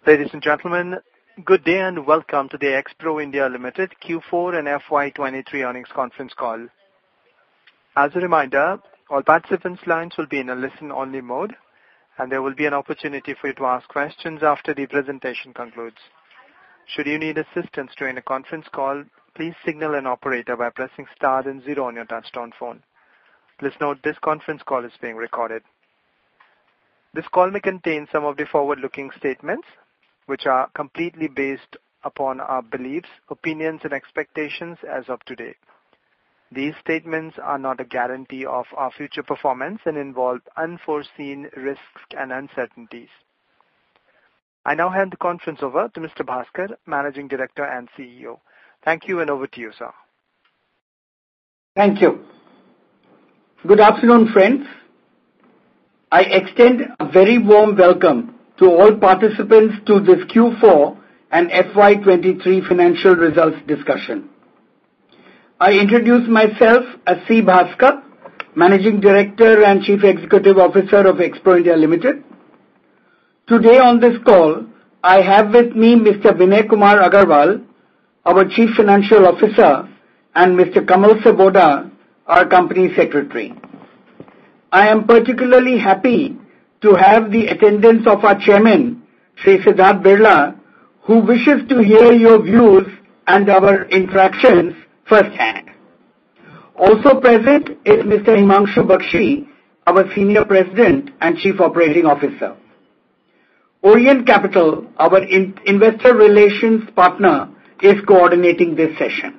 Ladies and gentlemen, good day and welcome to the Expro India Limited Q4 and FY23 earnings conference call. As a reminder, all participants' lines will be in a listen-only mode, and there will be an opportunity for you to ask questions after the presentation concludes. Should you need assistance during the conference call, please signal an operator by pressing star and 0 on your touchtone phone. Please note this conference call is being recorded. This call may contain some of the forward-looking statements, which are completely based upon our beliefs, opinions, and expectations as of today. These statements are not a guarantee of our future performance and involve unforeseen risks and uncertainties. I now hand the conference over to Mr. Bhaskar, Managing Director and CEO. Thank you, and over to you, sir. Thank you. Good afternoon, friends. I extend a very warm welcome to all participants to this Q4 and FY23 financial results discussion. I introduce myself as C. Bhaskar, Managing Director and Chief Executive Officer of Expro India Limited. Today on this call, I have with me Mr. Vinay Kumar Agarwal, our Chief Financial Officer, and Mr. Kamal Saboda, our Company Secretary. I am particularly happy to have the attendance of our Chairman, Shri Siddharth Birla, who wishes to hear your views and our interactions firsthand. Also present is Mr. Himanshu Bakshi, our Senior President and Chief Operating Officer. Orient Capital, our investor relations partner, is coordinating this session.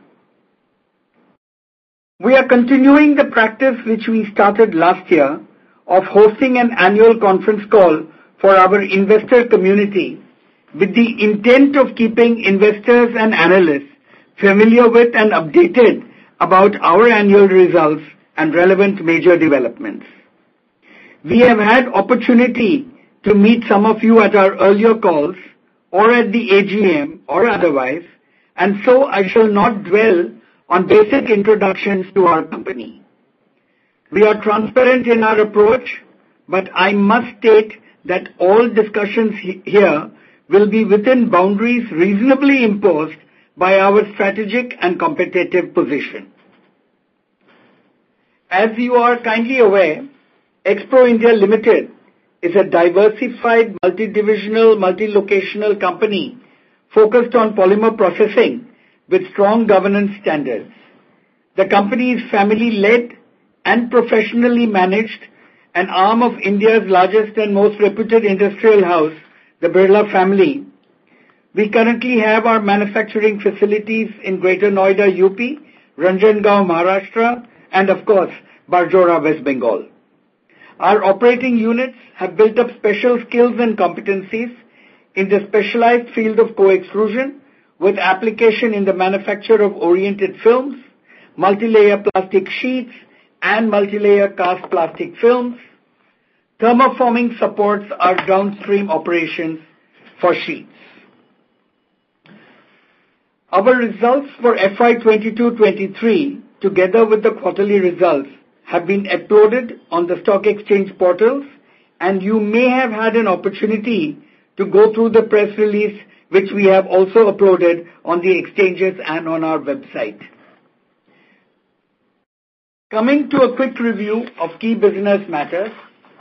We are continuing the practice which we started last year of hosting an annual conference call for our investor community with the intent of keeping investors and analysts familiar with and updated about our annual results and relevant major developments. We have had opportunity to meet some of you at our earlier calls or at the AGM or otherwise, and so I shall not dwell on basic introductions to our company. We are transparent in our approach, but I must state that all discussions here will be within boundaries reasonably imposed by our strategic and competitive position. As you are kindly aware, Expro India Limited is a diversified, multi-divisional, multi-locational company focused on polymer processing with strong governance standards. The company is family-led and professionally managed, an arm of India's largest and most reputed industrial house, the Birla family. We currently have our manufacturing facilities in Greater Noida, UP, Ranjangaon, Maharashtra, and of course, Barjora, West Bengal. Our operating units have built up special skills and competencies in the specialized field of co-extrusion with application in the manufacture of oriented films, multi-layer plastic sheets, and multi-layer cast plastic films. Thermoforming supports our downstream operations for sheets. Our results for FY22-23, together with the quarterly results, have been uploaded on the stock exchange portals, and you may have had an opportunity to go through the press release which we have also uploaded on the exchanges and on our website. Coming to a quick review of key business matters.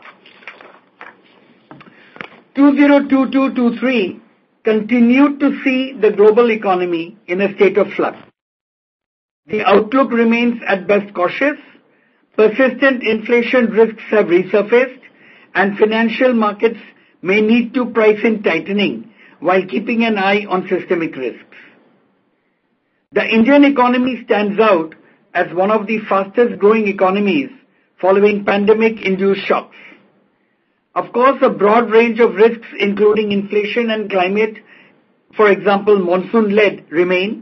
2022-23 continued to see the global economy in a state of flux. The outlook remains at best cautious, persistent inflation risks have resurfaced, and financial markets may need to price in tightening while keeping an eye on systemic risks. The Indian economy stands out as one of the fastest growing economies following pandemic-induced shocks. Of course, a broad range of risks including inflation and climate, for example monsoon-led, remain.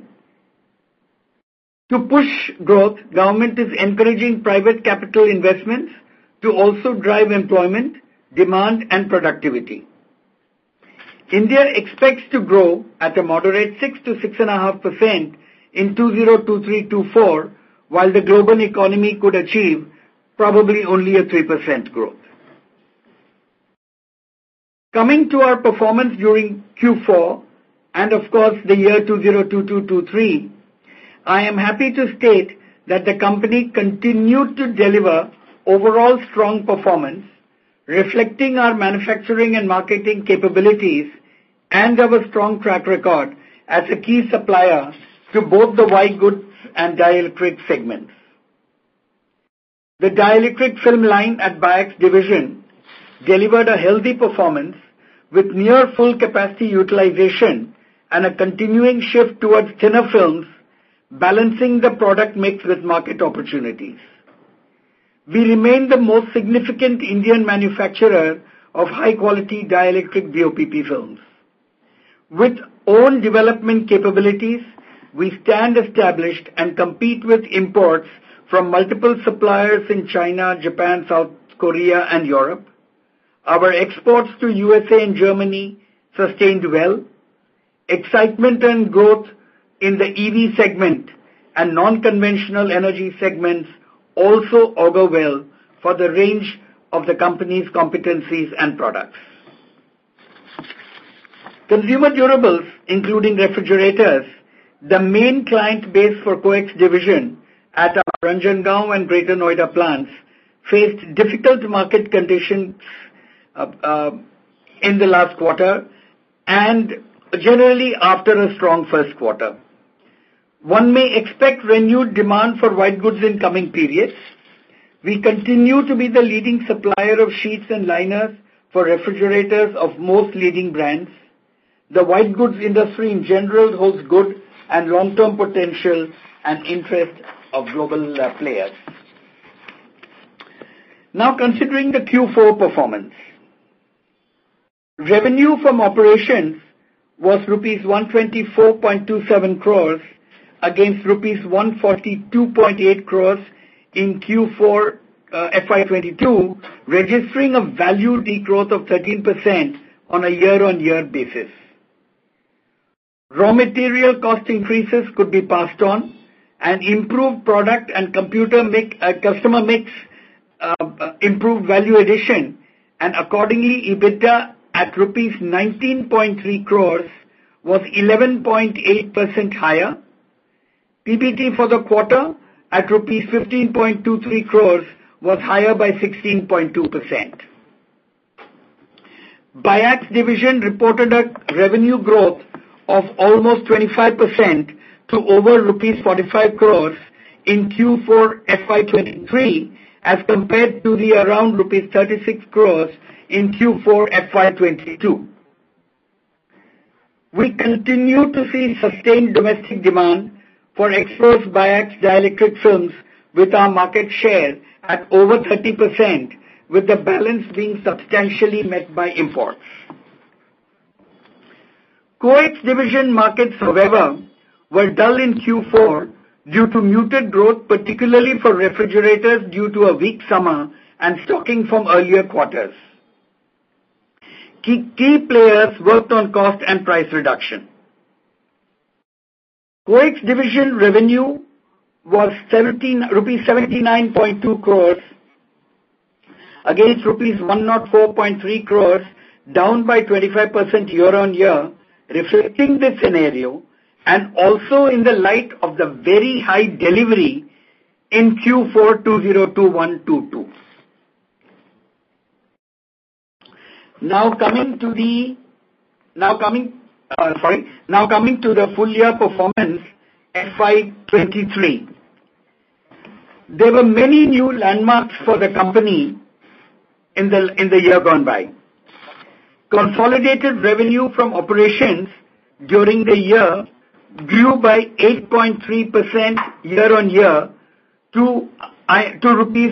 To push growth, government is encouraging private capital investments to also drive employment, demand and productivity. India expects to grow at a moderate 6 to 6.5% in 2023-24, while the global economy could achieve probably only a 3% growth. Coming to our performance during Q4 and of course the year 2022-23, I am happy to state that the company continued to deliver overall strong performance, reflecting our manufacturing and marketing capabilities and our strong track record as a key supplier to both the white goods and dielectric segments. The dielectric film line at Biax division delivered a healthy performance with near full capacity utilization and a continuing shift towards thinner films, balancing the product mix with market opportunities. We remain the most significant Indian manufacturer of high-quality dielectric BOPP films. With own development capabilities, we stand established and compete with imports from multiple suppliers in China, Japan, South Korea, and Europe. Our exports to USA and Germany sustained well. Excitement and growth in the EV segment and non-conventional energy segments also augur well for the range of the company's competencies and products. Consumer durables, including refrigerators, the main client base for Coex division at our Ranjangaon and Greater Noida plants, faced difficult market conditions in the last quarter and generally after a strong first quarter. One may expect renewed demand for white goods in coming periods. We continue to be the leading supplier of sheets and liners for refrigerators of most leading brands. The white goods industry in general holds good and long-term potential and interest of global players. Now considering the Q4 performance. Revenue from operations was rupees 124.27 crores against rupees 142.8 crores in Q4 FY22, registering a value degrowth of 13% on a year-on-year basis. Raw material cost increases could be passed on, and improved product and customer mix improved value addition, and accordingly EBITDA at rupees 19.3 crores was 11.8% higher. PBT for the quarter at rupees 15.23 crores was higher by 16.2%. Biax division reported a revenue growth of almost 25% to over rupees 45 crores in Q4 FY23 as compared to the around rupees 36 crores in Q4 FY22. We continue to see sustained domestic demand for Expro's Biax dielectric films with our market share at over 30%, with the balance being substantially met by imports. Coex division markets, however, were dull in Q4 due to muted growth, particularly for refrigerators due to a weak summer and stocking from earlier quarters. Key players worked on cost and price reduction. Coex division revenue was rupees 79.2 crores against rupees 104.3 crores, down by 25% year-on-year, reflecting this scenario and also in the light of the very high delivery in Q4 2021-22. Now coming to the full year performance FY23. There were many new landmarks for the company in the year gone by. Consolidated revenue from operations during the year grew by 8.3% year-on-year to rupees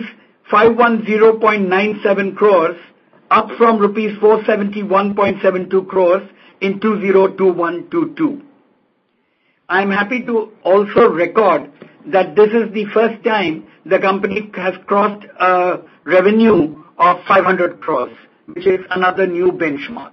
510.97 crores, up from rupees 471.72 crores in 2021-22. I am happy to also record that this is the first time the company has crossed a revenue of 500 crores, which is another new benchmark.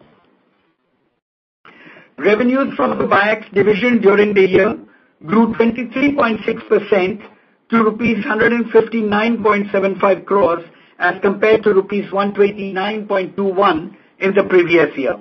Revenues from the Biax division during the year grew 23.6% to rupees 159.75 crores as compared to rupees 129.21 in the previous year.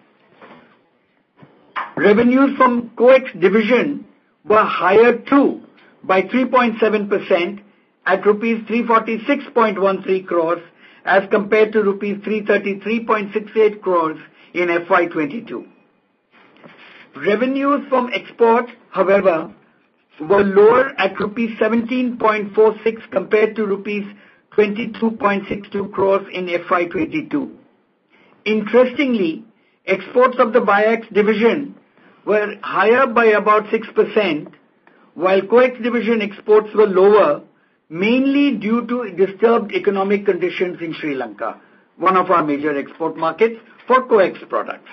Revenues from COEX division were higher too by 3.7% at rupees 346.13 crores as compared to rupees 333.68 crores in FY22. Revenues from export, however, were lower at rupees 17.46 compared to rupees 22.62 crores in FY22. Interestingly, exports of the BIAX division were higher by about 6%, while COEX division exports were lower, mainly due to disturbed economic conditions in Sri Lanka, one of our major export markets for COEX products.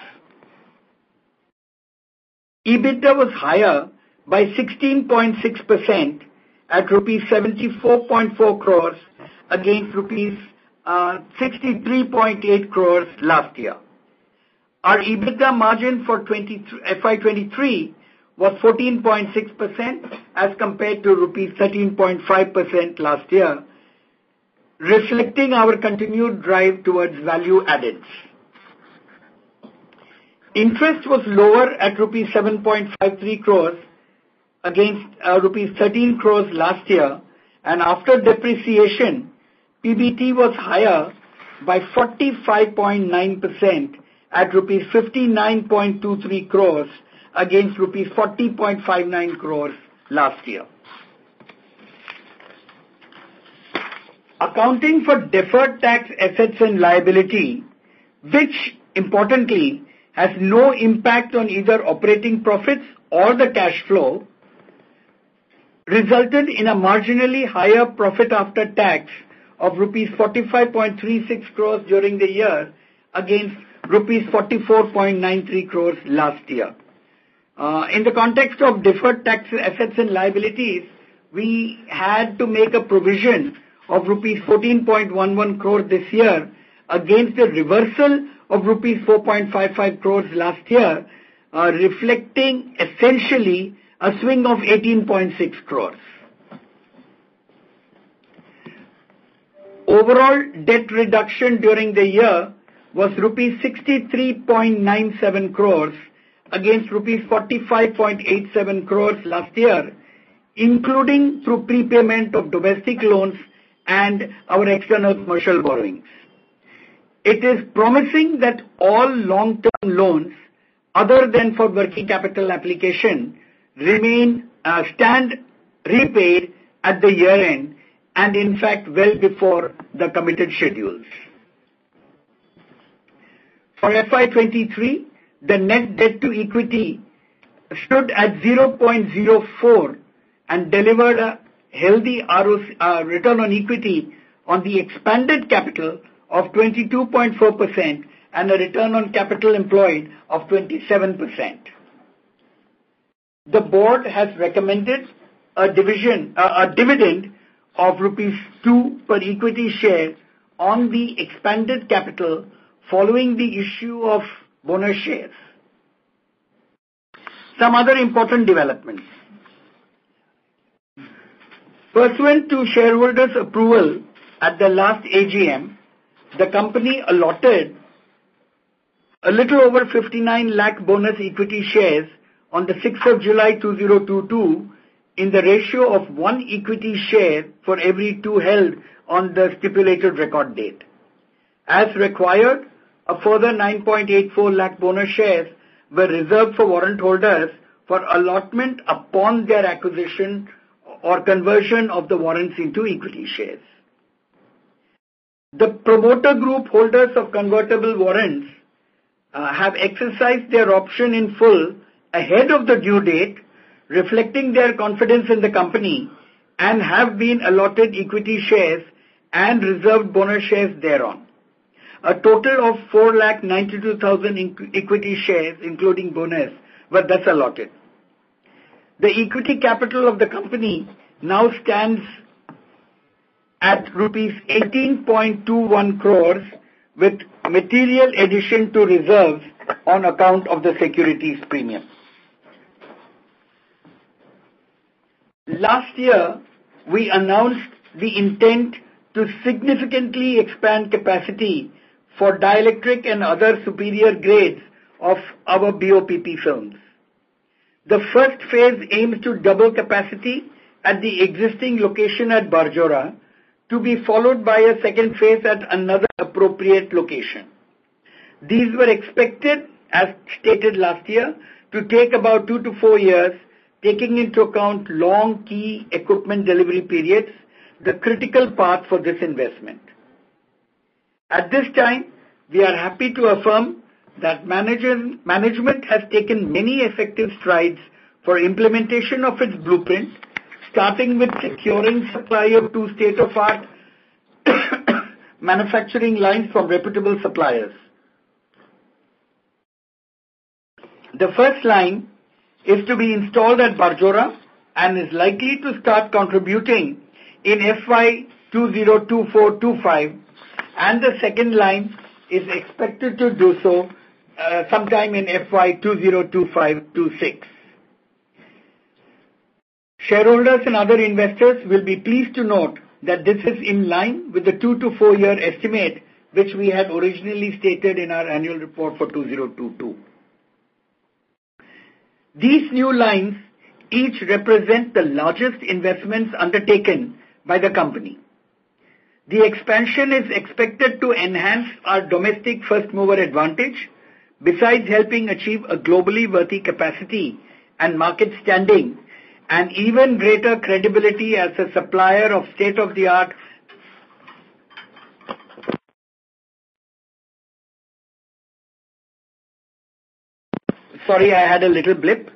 EBITDA was higher by 16.6% at rupees 74.4 crores against rupees 63.8 crores last year. Our EBITDA margin for FY23 was 14.6% as compared to rupees 13.5% last year, reflecting our continued drive towards value addeds. Interest was lower at rupees 7.53 crores against rupees 13 crores last year, and after depreciation, PBT was higher by 45.9% at rupees 59.23 crores against rupees 40.59 crores last year. Accounting for deferred tax assets and liability, which importantly has no impact on either operating profits or the cash flow, resulted in a marginally higher profit after tax of rupees 45.36 crores during the year against rupees 44.93 crores last year. In the context of deferred tax assets and liabilities, we had to make a provision of rupees 14.11 crores this year against the reversal of rupees 4.55 crores last year, reflecting essentially a swing of 18.6 crores. Overall debt reduction during the year was rupees 63.97 crores against rupees 45.87 crores last year, including through prepayment of domestic loans and our external commercial borrowings. It is promising that all long-term loans, other than for working capital application, stand repaid at the year end, and in fact well before the committed schedules. For FY23, the net debt to equity stood at 0.04 and delivered a healthy return on equity on the expanded capital of 22.4% and a return on capital employed of 27%. The board has recommended a dividend of rupees 2 per equity share on the expanded capital following the issue of bonus shares. Some other important developments. Pursuant to shareholders' approval at the last AGM, the company allotted a little over 59 lakh bonus equity shares on the 6th of July 2022 in the ratio of 1 equity share for every 2 held on the stipulated record date. As required, a further 9.84 lakh bonus shares were reserved for warrant holders for allotment upon their acquisition or conversion of the warrants into equity shares. The promoter group holders of convertible warrants have exercised their option in full ahead of the due date, reflecting their confidence in the company, and have been allotted equity shares and reserved bonus shares thereon. A total of 4,92,000 equity shares, including bonus, were thus allotted. The equity capital of the company now stands at rupees 18.21 crores with material addition to reserves on account of the securities premium. Last year, we announced the intent to significantly expand capacity for dielectric and other superior grades of our BOPP films. The first phase aims to double capacity at the existing location at Barjora, to be followed by a second phase at another appropriate location. These were expected, as stated last year, to take about 2 to 4 years, taking into account long key equipment delivery periods, the critical path for this investment. At this time, we are happy to affirm that management has taken many effective strides for implementation of its blueprint, starting with securing supply of 2 state-of-art manufacturing lines from reputable suppliers. The first line is to be installed at Barjora and is likely to start contributing in FY 2024-25, and the second line is expected to do so sometime in FY 2025-26. Shareholders and other investors will be pleased to note that this is in line with the 2 to 4 year estimate which we had originally stated in our annual report for 2022. These new lines each represent the largest investments undertaken by the company. The expansion is expected to enhance our domestic first mover advantage, besides helping achieve a globally worthy capacity and market standing, and even greater credibility as a supplier of state-of-the-art Sorry, I had a little blip.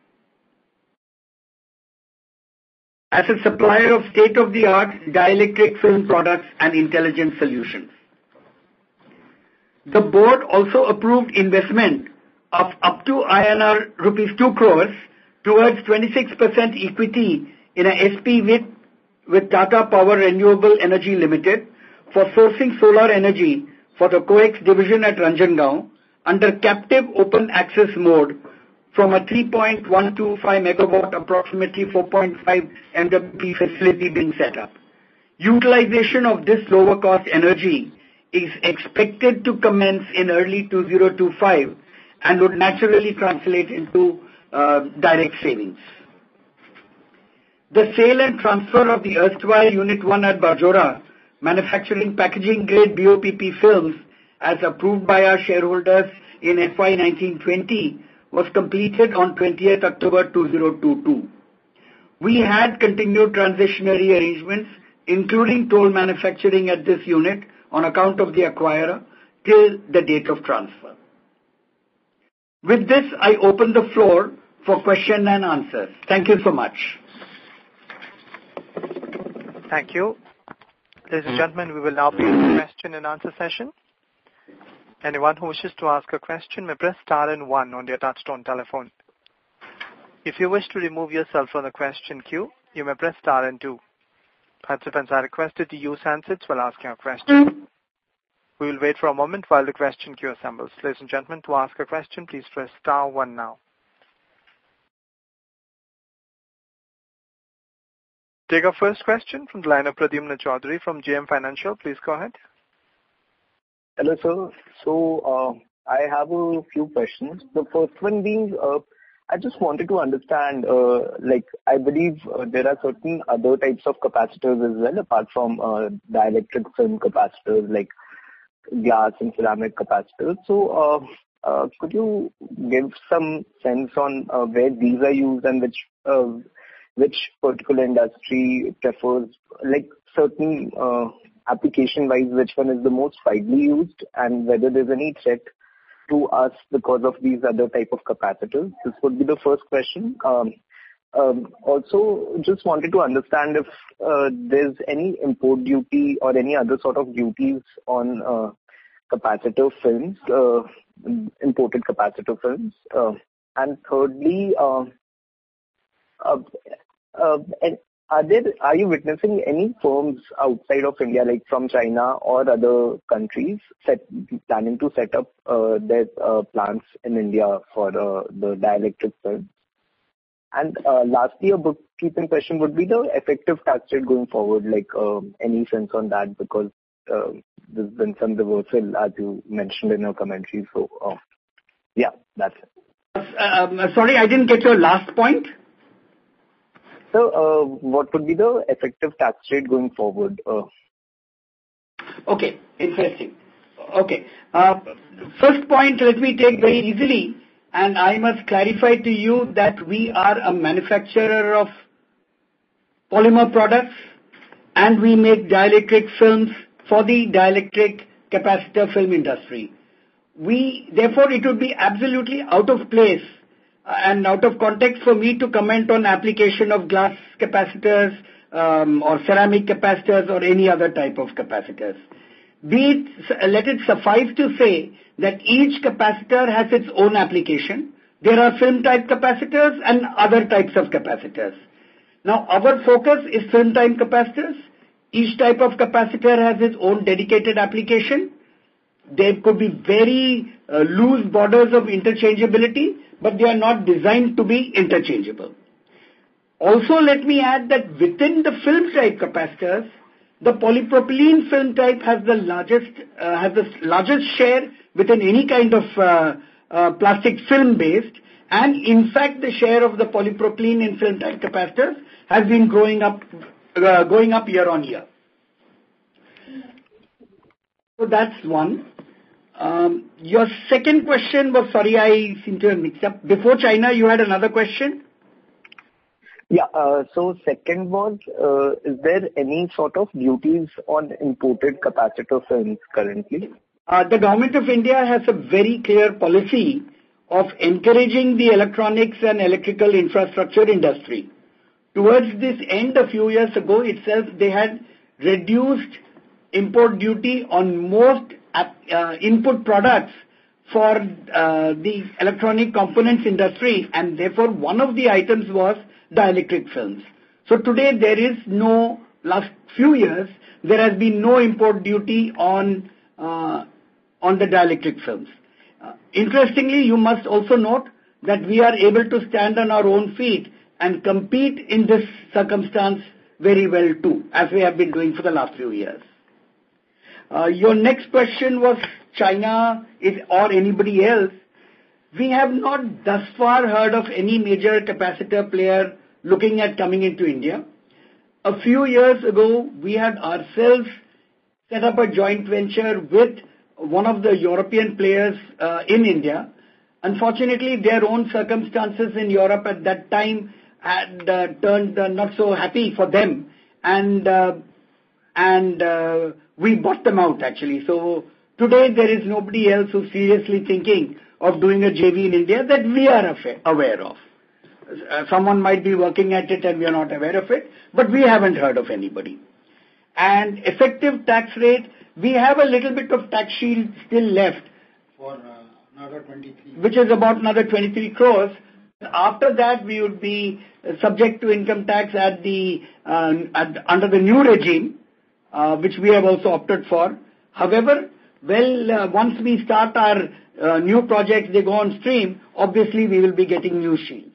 As a supplier of state-of-the-art dielectric film products and intelligent solutions. The board also approved investment of up to INR rupees 2 crores towards 26% equity in a SP with Tata Power Renewable Energy Limited for sourcing solar energy for the COEX division at Ranjangaon under captive open access mode from a 3.125 megawatt, approximately 4.5 MWP facility being set up. Utilization of this lower cost energy is expected to commence in early 2025 and would naturally translate into direct savings. The sale and transfer of the erstwhile Unit 1 at Barjora, manufacturing packaging grade BOPP films, as approved by our shareholders in FY 1920, was completed on 20th October 2022. We had continued transitionary arrangements, including toll manufacturing at this unit on account of the acquirer till the date of transfer. With this, I open the floor for question and answers. Thank you so much. Thank you. Ladies and gentlemen, we will now begin the question and answer session. Anyone who wishes to ask a question may press star and 1 on their touchtone telephone. If you wish to remove yourself from the question queue, you may press star and 2. Participants are requested to use handsets while asking a question. We will wait for a moment while the question queue assembles. Ladies and gentlemen, to ask a question, please press star 1 now. Take our first question from the line of Pradyumna Chaudhary from JM Financial. Please go ahead. Hello, sir. So, I have a few questions. The first one being, I just wanted to understand, I believe there are certain other types of capacitors as well, apart from dielectric film capacitors, like glass and ceramic capacitors. So, could you give some sense on where these are used and which particular industry prefers, like certain application-wise, which one is the most widely used, and whether there's any threat to us because of these other type of capacitors? This would be the first question. Also, just wanted to understand if there's any import duty or any other sort of duties on capacitor films, imported capacitor films. And thirdly, are you witnessing any firms outside of India, like from China or other countries, planning to set up their plants in India for the dielectric film? And lastly, a bookkeeping question would be the effective tax rate going forward, like any sense on that, because there's been some reversal as you mentioned in your commentary. So, yeah, that's it. Sorry, I didn't get your last point. So, what would be the effective tax rate going forward? Okay, interesting. Okay. First point, let me take very easily, and I must clarify to you that we are a manufacturer of polymer products, and we make dielectric films for the dielectric capacitor film industry. Therefore, it would be absolutely out of place and out of context for me to comment on application of glass capacitors or ceramic capacitors or any other type of capacitors. Let it suffice to say that each capacitor has its own application. There are film type capacitors and other types of capacitors. Now, our focus is film type capacitors. Each type of capacitor has its own dedicated application. There could be very loose borders of interchangeability, but they are not designed to be interchangeable. Also, let me add that within the film type capacitors, the polypropylene film type has the largest share within any kind of plastic film based, and in fact, the share of the polypropylene in film type capacitors has been going up year on year. So that's one. Your second question was, sorry, I seem to have mixed up. Before China, you had another question? Yeah, so second was, is there any sort of duties on imported capacitor films currently? The Government of India has a very clear policy of encouraging the electronics and electrical infrastructure industry. Towards this end, a few years ago itself, they had reduced import duty on most input products for the electronic components industry, and therefore one of the items was dielectric films. So today last few years, there has been no import duty on the dielectric films. Interestingly, you must also note that we are able to stand on our own feet and compete in this circumstance very well too, as we have been doing for the last few years. Your next question was China or anybody else. We have not thus far heard of any major capacitor player looking at coming into India. A few years ago, we had ourselves set up a joint venture with one of the European players in India. Unfortunately, their own circumstances in Europe at that time had turned not so happy for them, and we bought them out actually. So today there is nobody else who's seriously thinking of doing a JV in India that we are aware of. Someone might be working at it and we are not aware of it, but we haven't heard of anybody. And effective tax rate, we have a little bit of tax shield still left. For another 23. Which is about another 23 crores. After that, we would be subject to income tax under the new regime, which we have also opted for. However, once we start our new projects, they go on stream, obviously we will be getting new shields.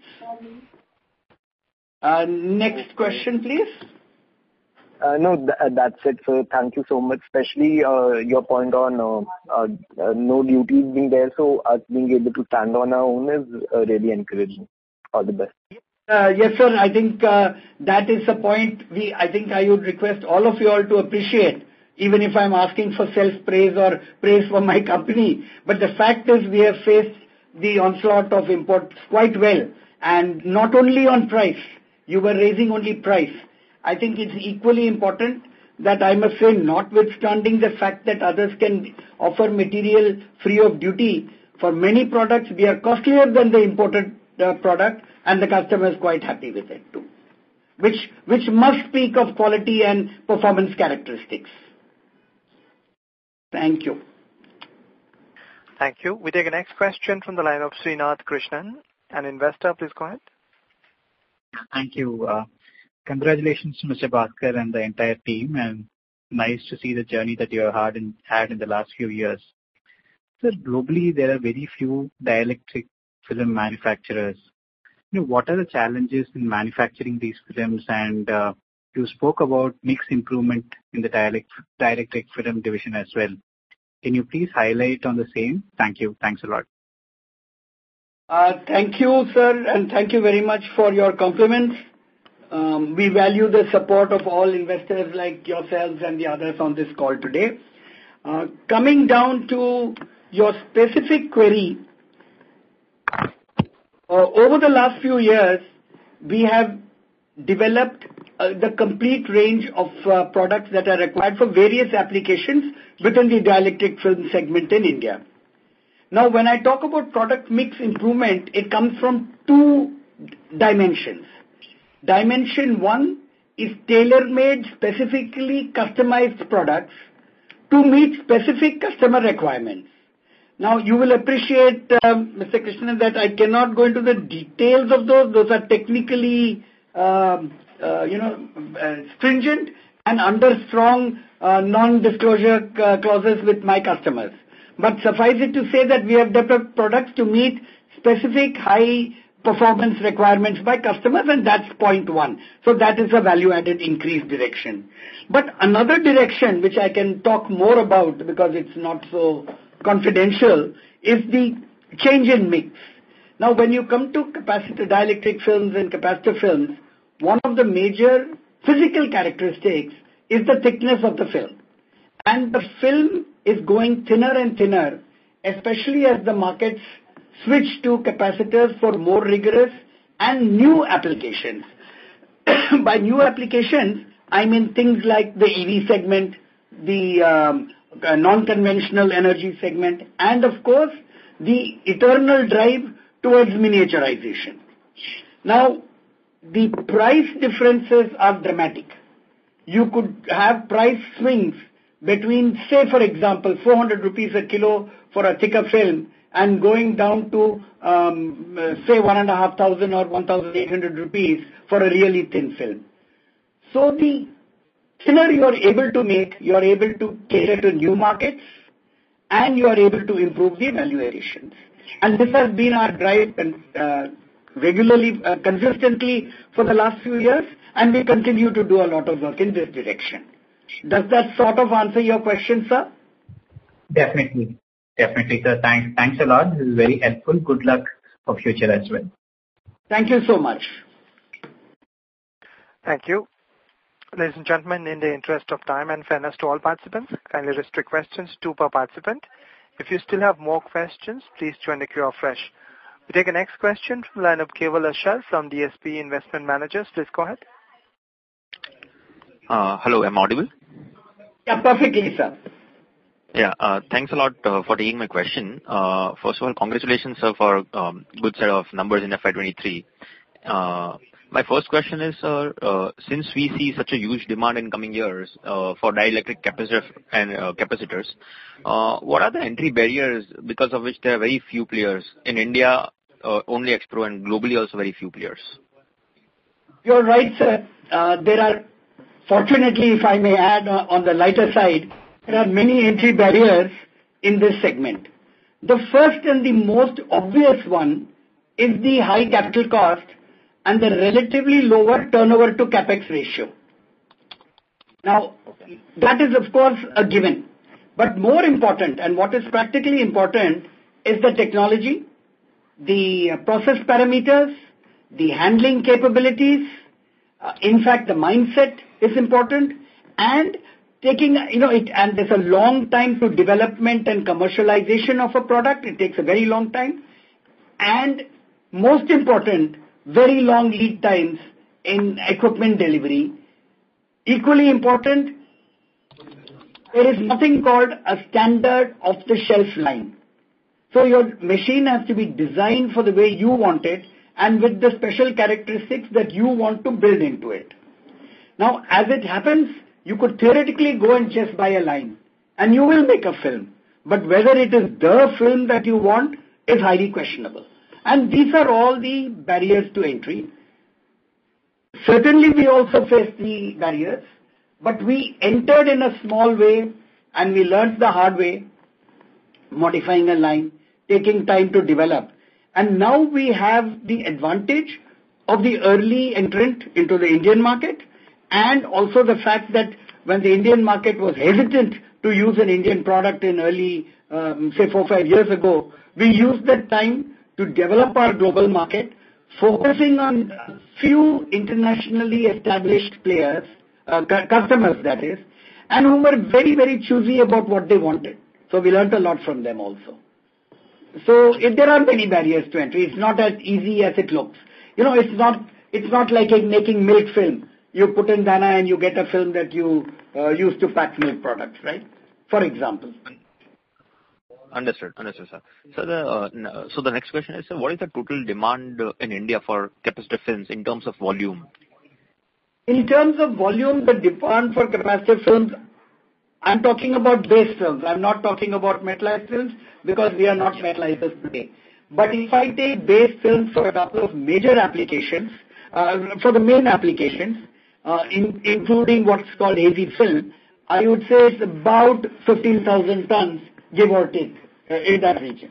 Next question, please. No, that's it, sir. Thank you so much. Especially your point on no duties being there, so us being able to stand on our own is really encouraging. All the best. Yes, sir. I think that is the point. I think I would request all of you all to appreciate, even if I'm asking for self-praise or praise for my company. But the fact is we have faced the onslaught of imports quite well, and not only on price. You were raising only price. I think it's equally important that I must say, notwithstanding the fact that others can offer material free of duty, for many products we are costlier than the imported product, and the customer is quite happy with it too, which must speak of quality and performance characteristics. Thank you. Thank you. We take a next question from the line of Srinath Krishnan, an investor. Please go ahead. Thank you. Congratulations to Mr. Bhaskar and the entire team, and nice to see the journey that you have had in the last few years. Sir, globally there are very few dielectric film manufacturers. What are the challenges in manufacturing these films, and you spoke about mix improvement in the dielectric film division as well. Can you please highlight on the same? Thank you. Thanks a lot. Thank you, sir, and thank you very much for your compliments. We value the support of all investors like yourselves and the others on this call today. Coming down to your specific query, over the last few years, we have developed the complete range of products that are required for various applications within the dielectric film segment in India. Now, when I talk about product mix improvement, it comes from two dimensions. Dimension one is tailor-made, specifically customized products to meet specific customer requirements. Now, you will appreciate, Mr. Krishnan, that I cannot go into the details of those. Those are technically, stringent and under strong non-disclosure clauses with my customers. But suffice it to say that we have developed products to meet specific high performance requirements by customers, and that's point one. So that is a value-added increase direction. But another direction which I can talk more about because it's not so confidential is the change in mix. Now, when you come to dielectric films and capacitor films, one of the major physical characteristics is the thickness of the film. And the film is going thinner and thinner, especially as the markets switch to capacitors for more rigorous and new applications. By new applications, I mean things like the EV segment, the non-conventional energy segment, and of course, the eternal drive towards miniaturization. Now, the price differences are dramatic. You could have price swings between, say, for example, 400 rupees a kilo for a thicker film and going down to, say, 1,500 or 1,800 rupees for a really thin film. So the thinner you are able to make, you are able to cater to new markets and you are able to improve the value additions. And this has been our drive regularly, consistently for the last few years, and we continue to do a lot of work in this direction. Does that sort of answer your question, sir? Definitely, sir. Thanks a lot. This is very helpful. Good luck for future as well. Thank you so much. Thank you. Ladies and gentlemen, in the interest of time and fairness to all participants, kindly restrict questions to per participant. If you still have more questions, please join the queue afresh. We take the next question from the line of Keval Ashar from DSP Investment Managers. Please go ahead. Hello, am I audible? Yeah, perfectly, sir. Yeah, thanks a lot for taking my question. First of all, congratulations, sir, for good set of numbers in FY23. My first question is, since we see such a huge demand in coming years for dielectric capacitors, what are the entry barriers because of which there are very few players? In India, only Expro, and globally also very few players. You're right, sir. There are, fortunately, if I may add on the lighter side, there are many entry barriers in this segment. The first and the most obvious one is the high capital cost and the relatively lower turnover to capex ratio. Now, that is of course a given. But more important, and what is practically important, is the technology, the process parameters, the handling capabilities. In fact, the mindset is important, and taking, and there's a long time to development and commercialization of a product. It takes a very long time. And most important, very long lead times in equipment delivery. Equally important, there is nothing called a standard off-the-shelf line. So your machine has to be designed for the way you want it and with the special characteristics that you want to build into it. Now, as it happens, you could theoretically go and just buy a line and you will make a film. But whether it is the film that you want is highly questionable. And these are all the barriers to entry. Certainly we also face the barriers, but we entered in a small way and we learned the hard way, modifying a line, taking time to develop. And now we have the advantage of the early entrant into the Indian market and also the fact that when the Indian market was hesitant to use an Indian product in early, say 4 or 5 years ago, we used that time to develop our global market, focusing on few internationally established players, customers that is, and who were very, very choosy about what they wanted. So we learnt a lot from them also. So there are many barriers to entry. It's not as easy as it looks. It's not like making milk film. You put in dana and you get a film that you use to pack milk products, right? For example. Understood, sir. So the next question is, sir, what is the total demand in India for capacitive films in terms of volume? In terms of volume, the demand for capacitive films, I'm talking about base films. I'm not talking about metallized films because we are not metallizers today. But if I take base films for a couple of major applications, for the main applications, including what's called hazy film, I would say it's about 15,000 tons, give or take, in that region.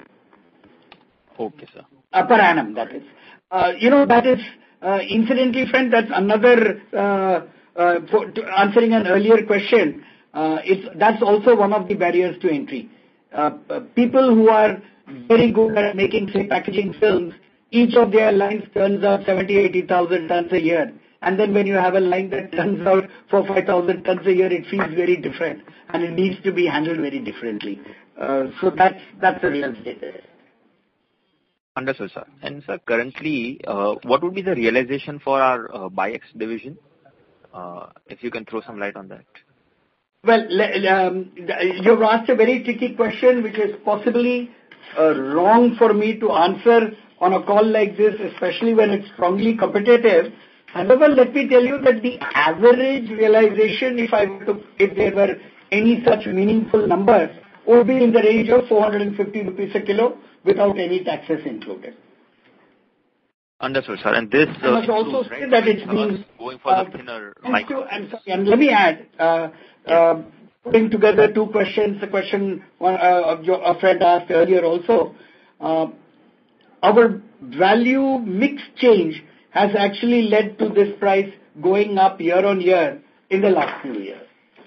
Okay, sir. Per annum, that is. That is, incidentally, friend, that's another, answering an earlier question, that's also one of the barriers to entry. People who are very good at making, say, packaging films, each of their lines turns out 80,000 tons a year. And then when you have a line that turns out 5,000 tons a year, it feels very different. And it needs to be handled very differently. So that's the real state. Understood, sir. And sir, currently, what would be the realization for our BIEX division? If you can throw some light on that. Well, you've asked a very tricky question, which is possibly wrong for me to answer on a call like this, especially when it's strongly competitive. However, let me tell you that the average realization, if there were any such meaningful numbers, would be in the range of 450 rupees a kilo without any taxes included. Understood, sir. And this I must also say that it's been going for the thinner micro. I'm sorry, and let me add, putting together two questions. A question a friend asked earlier also. Our value mix change has actually led to this price going up year on year in the last few years.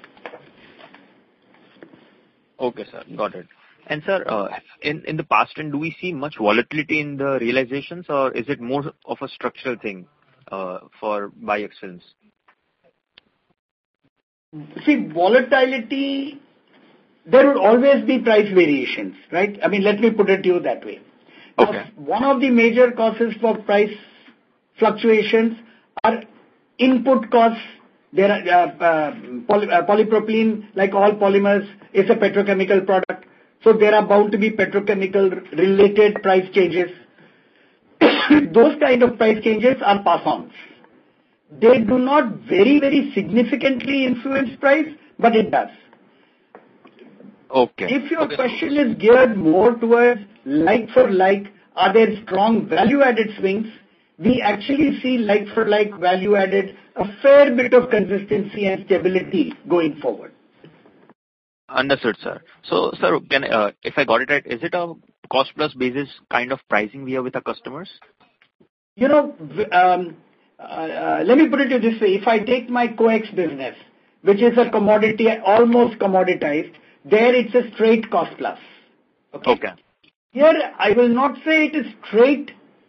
Okay, sir. Got it. And sir, in the past, do we see much volatility in the realizations, or is it more of a structural thing for BIEX films? See, volatility, there will always be price variations, right? I mean, let me put it to you that way. Okay. One of the major causes for price fluctuations are input costs. There are polypropylene, like all polymers, is a petrochemical product. So there are bound to be petrochemical related price changes. Those kind of price changes are pass-ons. They do not very, very significantly influence price, but it does. Okay. If your question is geared more towards like for like, are there strong value-added swings? We actually see like for like value-added a fair bit of consistency and stability going forward. Understood, sir. So, sir, if I got it right, is it a cost plus basis kind of pricing we have with our customers? Let me put it to you this way. If I take my coax business, which is a commodity, almost commoditized, there it's a straight cost plus. Okay. Here, I will not say it is straight,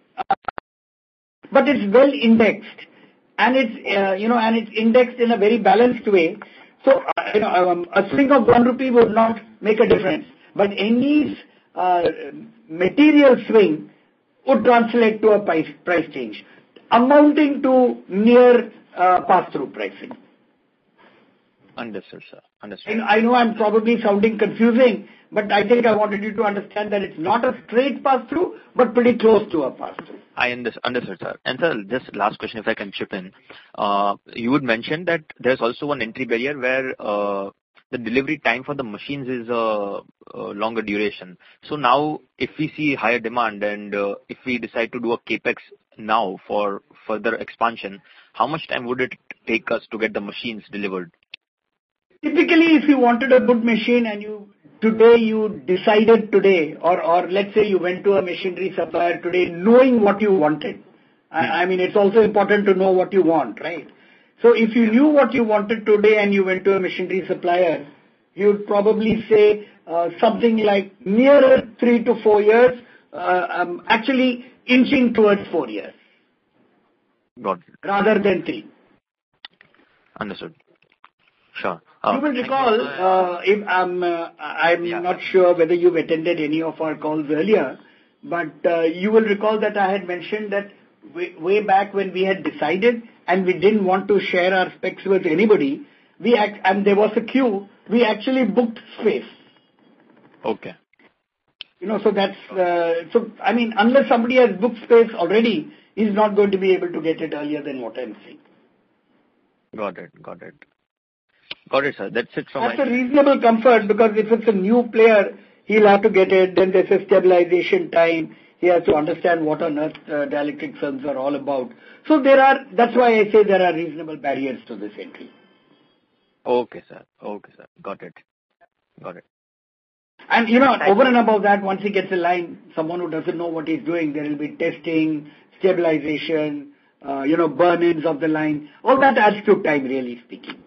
but it's well indexed. And it's, and it's indexed in a very balanced way. So, a swing of 1 rupee would not make a difference. But any material swing would translate to a price change, amounting to near pass-through pricing. Understood, sir. Understood. I know I'm probably sounding confusing, but I think I wanted you to understand that it's not a straight pass-through, but pretty close to a pass-through. I understood, sir. And sir, just last question, if I can chip in. You would mention that there's also one entry barrier where the delivery time for the machines is a longer duration. So now, if we see higher demand and if we decide to do a capex now for further expansion, how much time would it take us to get the machines delivered? Typically, if you wanted a good machine and you decided today, or let's say you went to a machinery supplier today knowing what you wanted. I mean, it's also important to know what you want, right? So if you knew what you wanted today and you went to a machinery supplier, you would probably say something like nearer 3 to 4 years, actually inching towards 4 years. Got it. Rather than 3. Understood. Sure. You will recall, if I'm not sure whether you've attended any of our calls earlier, but you will recall that I had mentioned that way back when we had decided and we didn't want to share our specs with anybody, and there was a queue, we actually booked space. Okay. So that's, unless somebody has booked space already, he's not going to be able to get it earlier than what I'm saying. Got it, sir. That's it from my That's a reasonable comfort, because if it's a new player, he'll have to get it, then there's a stabilization time, he has to understand what on earth dielectric films are all about. So that's why I say there are reasonable barriers to this entry. Okay, sir. Got it. And over and above that, once he gets a line, someone who doesn't know what he's doing, there will be testing, stabilization, burn-ins of the line. All that adds to time, really speaking.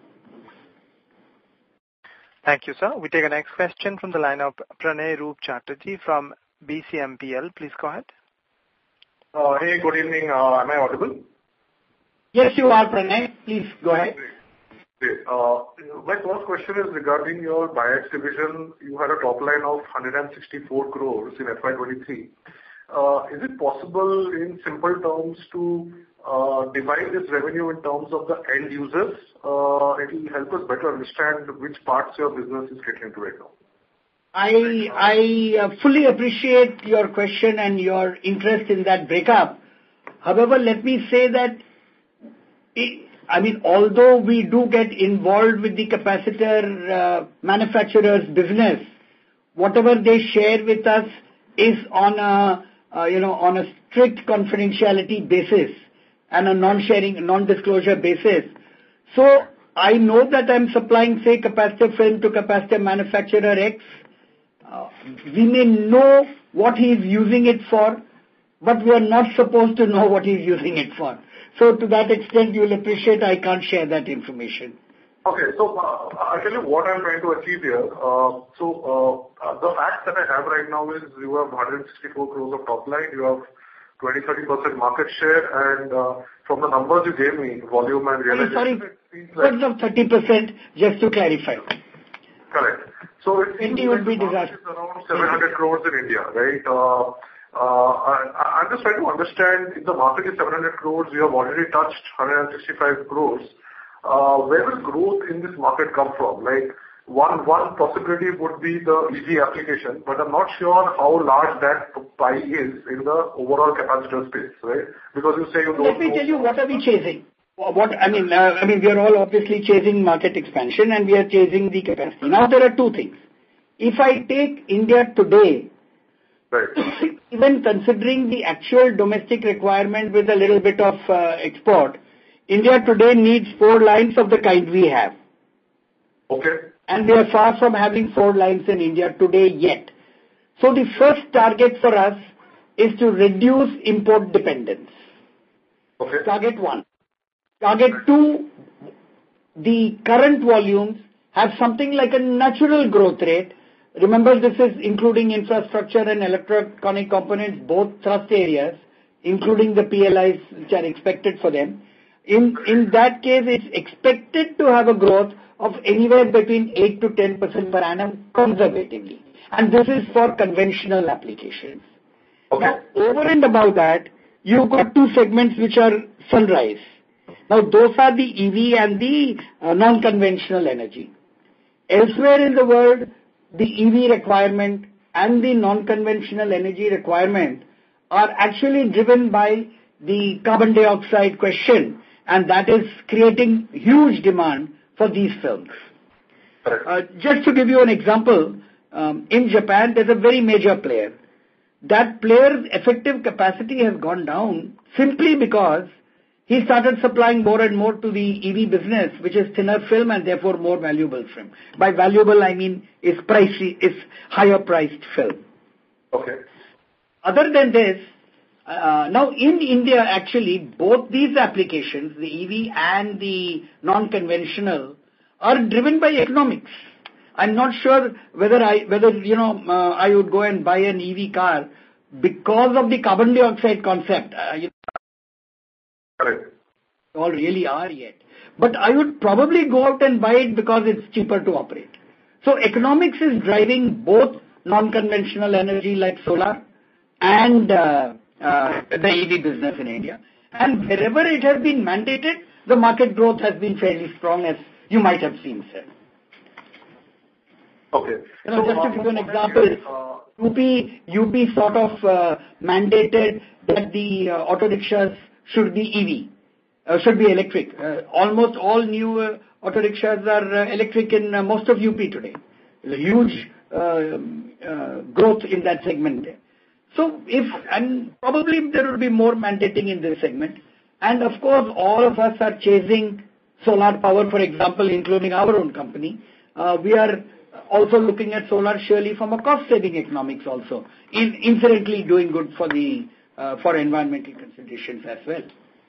Thank you, sir. We take the next question from the line of Pranay Roop Chatterjee from BCMPL. Please go ahead. Hey, good evening. Am I audible? Yes, you are, Pranay. Please go ahead. Great. My first question is regarding your BIAX division. You had a top line of 164 crores in FY23. Is it possible in simple terms to divide this revenue in terms of the end users? It will help us better understand which parts your business is getting into right now. I fully appreciate your question and your interest in that breakup. However, let me say that, although we do get involved with the capacitor manufacturer's business, whatever they share with us is on a strict confidentiality basis and a non-disclosure basis. So I know that I'm supplying, say, capacitor film to capacitor manufacturer X. We may know what he's using it for, but we are not supposed to know what he's using it for. So to that extent, you'll appreciate I can't share that information. Okay, so I'll tell you what I'm trying to achieve here. The facts that I have right now is you have 164 crores of top line, you have 20-30% market share, and from the numbers you gave me, volume and realization... Sorry, of 30%, just to clarify. Correct. So it seems like the market is around 700 crores in India, right? I'm just trying to understand, if the market is 700 crores, you have already touched 165 crores. Where will growth in this market come from? Like, one possibility would be the EV application, but I'm not sure how large that pie is in the overall capacitor space, right? Because you say you don't know... Let me tell you what are we chasing. We are all obviously chasing market expansion and we are chasing the capacity. Now there are two things. If I take India today, right, even considering the actual domestic requirement with a little bit of export, India today needs 4 lines of the kind we have. Okay. And we are far from having 4 lines in India today yet. So the first target for us is to reduce import dependence. Okay. Target 1. Target 2, the current volumes have something like a natural growth rate. Remember, this is including infrastructure and electronic components, both thrust areas, including the PLIs which are expected for them. In that case, it's expected to have a growth of anywhere between 8 to 10% per annum conservatively. And this is for conventional applications. Okay. Now, over and above that, you've got 2 segments which are sunrise. Now, those are the EV and the non-conventional energy. Elsewhere in the world, the EV requirement and the non-conventional energy requirement are actually driven by the carbon dioxide question, and that is creating huge demand for these films. Just to give you an example, in Japan, there's a very major player. That player's effective capacity has gone down simply because he started supplying more and more to the EV business, which is thinner film and therefore more valuable film. By valuable, I mean is higher priced film. Okay. Other than this, Now in India, actually, both these applications, the EV and the non-conventional, are driven by economics. I'm not sure whether I would go and buy an EV car because of the carbon dioxide concept. Correct. All really are yet. But I would probably go out and buy it because it's cheaper to operate. So economics is driving both non-conventional energy like solar and the EV business in India. And wherever it has been mandated, the market growth has been fairly strong, as you might have seen, sir. Okay. Just to give you an example, UP sort of mandated that the auto rickshaws should be EV, should be electric. Almost all new auto rickshaws are electric in most of UP today. There's a huge growth in that segment there. So and probably there will be more mandating in this segment. And of course, all of us are chasing solar power, for example, including our own company. We are also looking at solar surely from a cost-saving economics also, incidentally doing good for environmental considerations as well.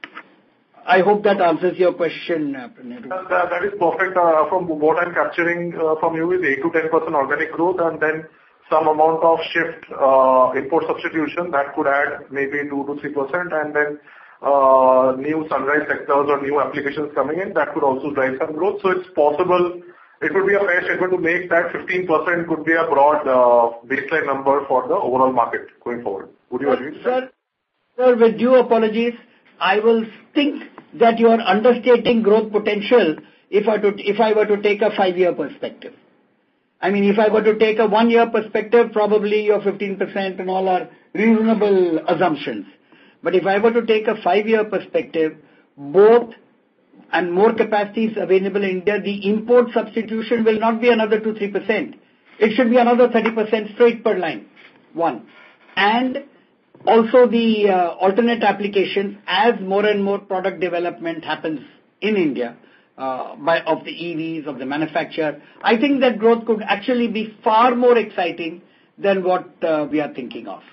I hope that answers your question, Pranay. That is perfect. From what I'm capturing from you is 8 to 10% organic growth, and then some amount of shift, import substitution that could add maybe 2 to 3%, and then new sunrise sectors or new applications coming in that could also drive some growth. So it's possible. It would be a fair statement to make that 15% could be a broad baseline number for the overall market going forward. Would you agree? Sir, with due apologies, I will think that you are understating growth potential if I were to take a 5-year perspective. I mean, if I were to take a 1-year perspective, probably your 15% and all are reasonable assumptions. But if I were to take a 5-year perspective, both and more capacity is available in India, the import substitution will not be another 2-3%. It should be another 30% straight per line. One. And also the alternate applications, as more and more product development happens in India, of the EVs, of the manufacturer, I think that growth could actually be far more exciting than what we are thinking of.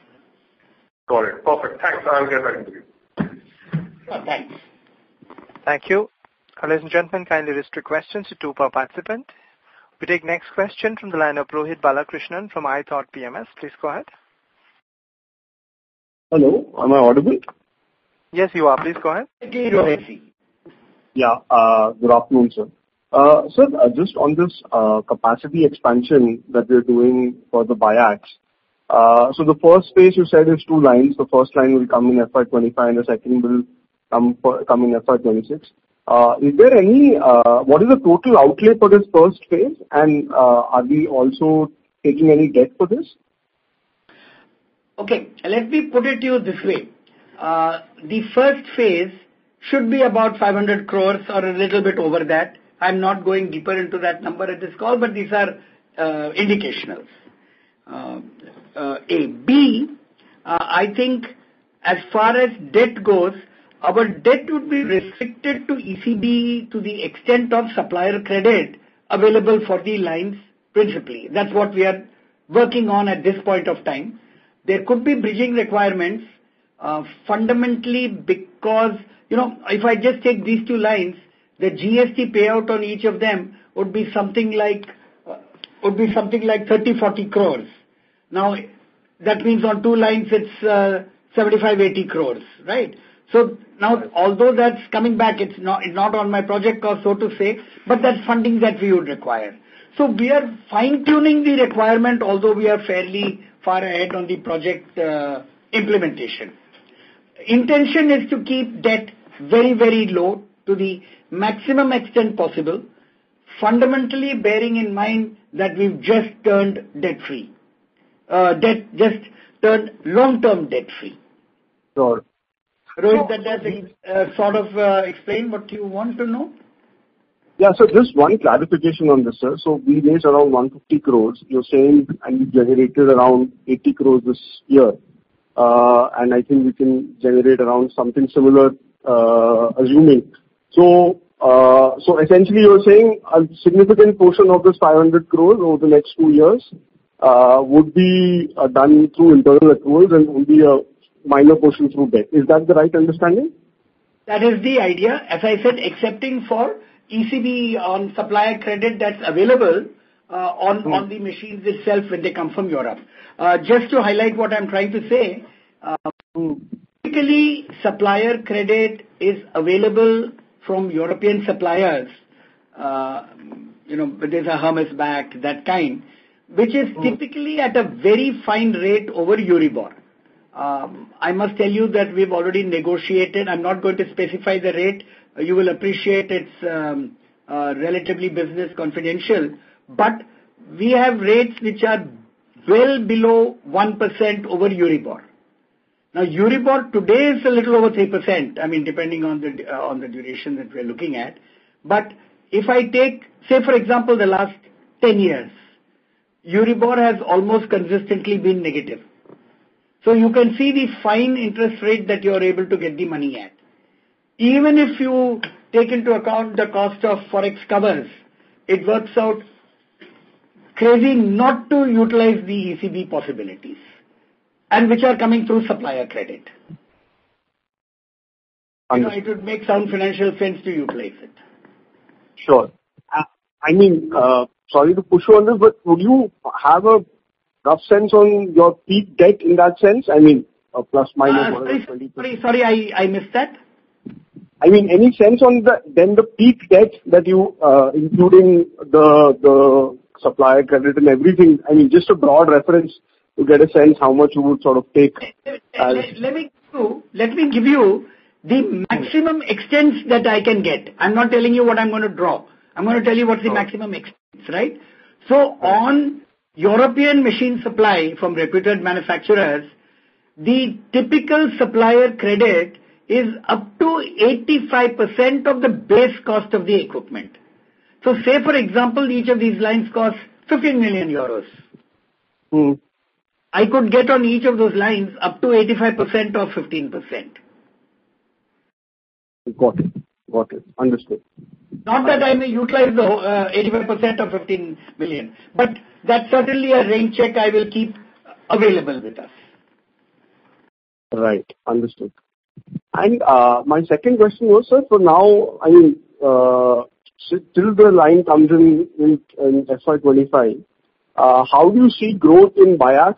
Got it. Perfect. Thanks. I'll get back into you. Thanks. Thank you. Ladies and gentlemen, kindly restrict questions to 2 per participant. We take next question from the line of Rohit Balakrishnan from iThought PMS. Please go ahead. Hello, am I audible? Yes, you are. Please go ahead. Yeah, good afternoon, sir. Sir, just on this capacity expansion that we're doing for the biax. So the first phase you said is 2 lines. The first line will come in FY25 and the second will come in FY26. Is there any, what is the total outlay for this first phase? And are we also taking any debt for this? Okay, let me put it to you this way. The first phase should be about 500 crores or a little bit over that. I'm not going deeper into that number at this call, but these are indicationals. B, I think as far as debt goes, our debt would be restricted to ECB to the extent of supplier credit available for the lines principally. That's what we are working on at this point of time. There could be bridging requirements, fundamentally because, if I just take these 2 lines, the GST payout on each of them would be something like 30-40 crores. Now, that means on 2 lines it's 75-80 crores, right? So now, although that's coming back, it's not on my project cost, so to say, but that's funding that we would require. So we are fine-tuning the requirement, although we are fairly far ahead on the project implementation. Intention is to keep debt very, very low to the maximum extent possible, fundamentally bearing in mind that we've just turned debt-free. Just turned long-term debt-free. Sure. Rohit, that does sort of explain what you want to know? Yeah, so just one clarification on this, sir. So we raised around 150 crores. You're saying, and we generated around 80 crores this year. And I think we can generate around something similar, assuming. So essentially you're saying a significant portion of this 500 crores over the next 2 years would be done through internal accruals, and only a minor portion through debt. Is that the right understanding? That is the idea. As I said, excepting for ECB on supplier credit that's available on the machines itself when they come from Europe. Just to highlight what I'm trying to say, typically supplier credit is available from European suppliers, there's a Hermes back, that kind, which is typically at a very fine rate over Euribor. I must tell you that we've already negotiated. I'm not going to specify the rate. You will appreciate it's relatively business confidential. But we have rates which are well below 1% over Euribor. Now, Euribor today is a little over 3%. I mean, depending on the duration that we're looking at. But if I take, say, for example, the last 10 years, Euribor has almost consistently been negative. So you can see the fine interest rate that you are able to get the money at. Even if you take into account the cost of forex covers, it works out crazy not to utilize the ECB possibilities, and which are coming through supplier credit. It would make sound financial sense to utilize it. Sure. Sorry to push you on this, but would you have a rough sense on your peak debt in that sense? Plus minus 20%. Sorry, I missed that. Any sense on the peak debt that you, including the supplier credit and everything? Just a broad reference to get a sense how much you would sort of take. Let me give you the maximum extents that I can get. I'm not telling you what I'm going to draw. I'm going to tell you what's the maximum extents, right? So on European machine supply from reputed manufacturers, the typical supplier credit is up to 85% of the base cost of the equipment. So say, for example, each of these lines costs 15 million euros. I could get on each of those lines up to 85% or 15%. Got it. Understood. Not that I may utilize the 85% of 15 million, but that's certainly a rain check I will keep available with us. Right. Understood. And my second question was, sir, for now, till the line comes in FY25, how do you see growth in biax?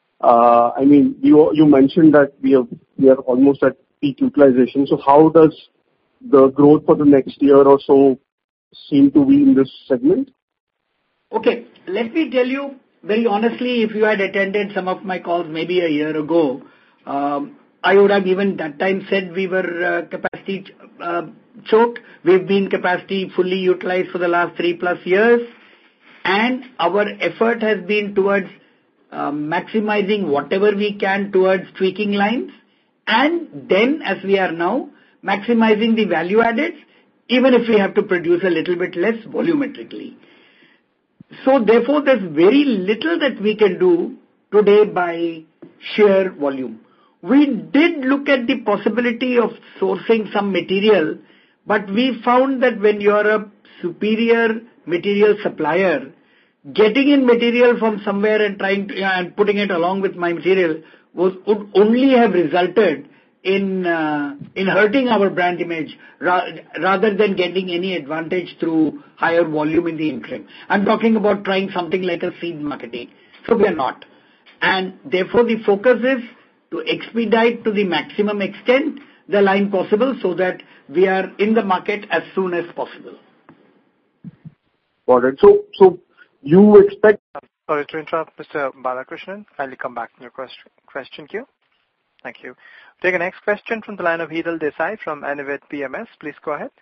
You mentioned that we are almost at peak utilization. So how does the growth for the next year or so seem to be in this segment? Okay, let me tell you very honestly, if you had attended some of my calls maybe a year ago, I would have even that time said we were capacity choked. We've been capacity fully utilized for the last 3+ years, and our effort has been towards maximizing whatever we can towards tweaking lines, and then as we are now, maximizing the value added, even if we have to produce a little bit less volumetrically. So therefore, there's very little that we can do today by sheer volume. We did look at the possibility of sourcing some material, but we found that when you're a superior material supplier, getting in material from somewhere and trying to and putting it along with my material would only have resulted in hurting our brand image rather than getting any advantage through higher volume in the interim. I'm talking about trying something like a seed marketing. So we are not. And therefore the focus is to expedite to the maximum extent the line possible so that we are in the market as soon as possible. Got it. So you expect... Sorry to interrupt, Mr. Balakrishnan. Kindly come back to your question queue. Thank you. Take the next question from the line of Hiral Desai from Anivet PMS. Please go ahead.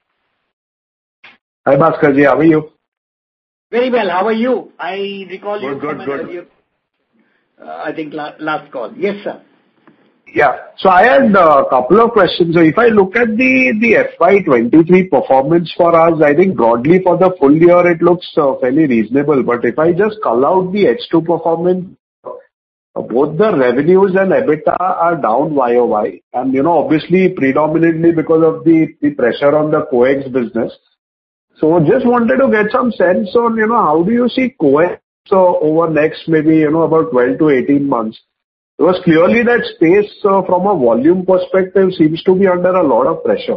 Hi, Bhaskar ji. How are you? Very well. How are you? I recall you from an earlier, I think last call. Yes, sir. Yeah. So I had a couple of questions. So if I look at the FY23 performance for us, I think broadly for the full year it looks fairly reasonable. But if I just call out the H2 performance, both the revenues and EBITDA are down YOY. And, obviously predominantly because of the pressure on the coax business. So just wanted to get some sense on, how do you see coax over next maybe, about 12 to 18 months? Because clearly that space from a volume perspective seems to be under a lot of pressure.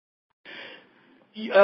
You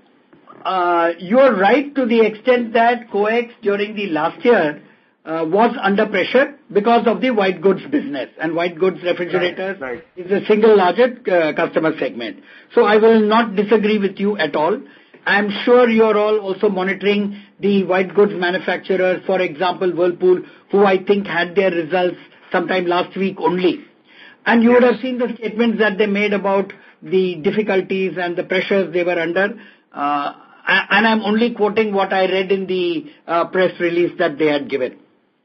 are right to the extent that coax during the last year was under pressure because of the white goods business, and white goods refrigerators is the single largest customer segment. So I will not disagree with you at all. I am sure you are all also monitoring the white goods manufacturers, for example Whirlpool, who I think had their results sometime last week only. And you would have seen the statements that they made about the difficulties and the pressures they were under. And I'm only quoting what I read in the press release that they had given.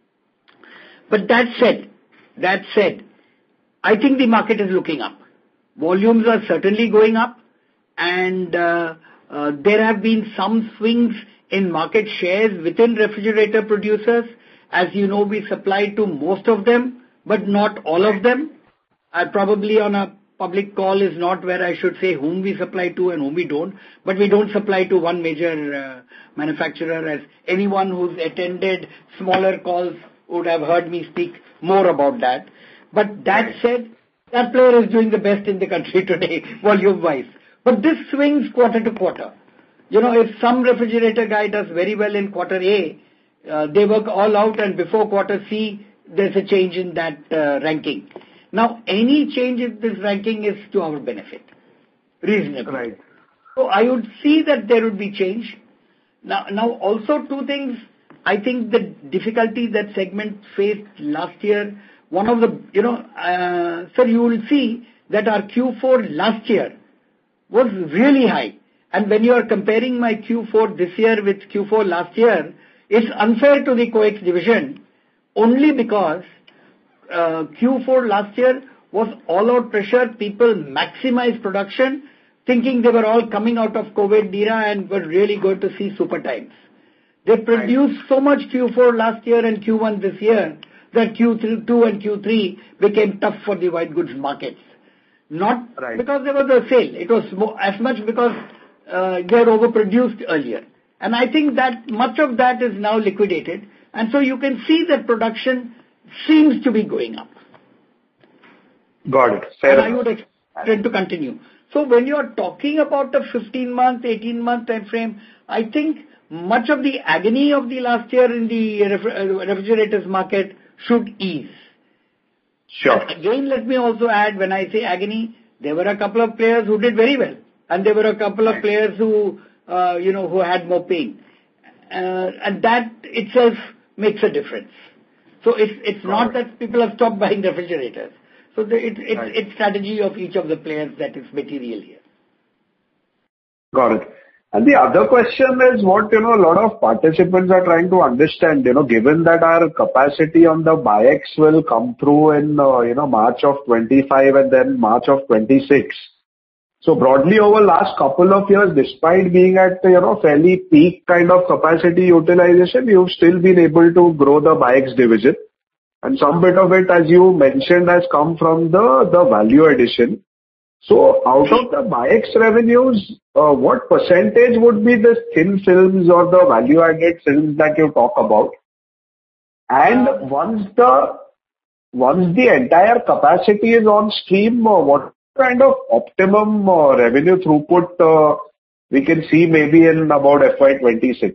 But that said, I think the market is looking up. Volumes are certainly going up, and there have been some swings in market shares within refrigerator producers. As you know, we supply to most of them, but not all of them. Probably on a public call is not where I should say whom we supply to and whom we don't, but we don't supply to one major manufacturer, as anyone who's attended smaller calls would have heard me speak more about that. But that said, that player is doing the best in the country today, volume-wise. But this swings quarter to quarter. You know, if some refrigerator guy does very well in quarter A, they work all out, and before quarter C, there's a change in that ranking. Now, any change in this ranking is to our benefit, reasonably. Right. So I would see that there would be change. Now also two things. I think the difficulty that segment faced last year, one of the, sir, you will see that our Q4 last year was really high. And when you are comparing my Q4 this year with Q4 last year, it's unfair to the coax division only because Q4 last year was all-out pressure. People maximized production, thinking they were all coming out of COVID era and were really going to see super times. They produced so much Q4 last year and Q1 this year that Q2 and Q3 became tough for the white goods markets. Not because there was a sale. It was as much because they were overproduced earlier. And I think that much of that is now liquidated. And so you can see that production seems to be going up. Got it. Fair enough. I would expect it to continue. So when you are talking about a 15-month, 18-month time frame, I think much of the agony of the last year in the refrigerators market should ease. Sure. And again, let me also add, when I say agony, there were a couple of players who did very well. And there were a couple of players who, who had more pain. And that itself makes a difference. So it's not that people have stopped buying refrigerators. So it's strategy of each of the players that is material here. Got it. And the other question is what, a lot of participants are trying to understand, given that our capacity on the BIAX will come through in, March of 25 and then March of 26. So broadly over last couple of years, despite being at, fairly peak kind of capacity utilization, you've still been able to grow the BIAX division. And some bit of it, as you mentioned, has come from the value addition. So out of the BIAX revenues, what percentage would be the thin films or the value-added films that you talk about? And once the entire capacity is on stream, what kind of optimum revenue throughput we can see maybe in about FY26?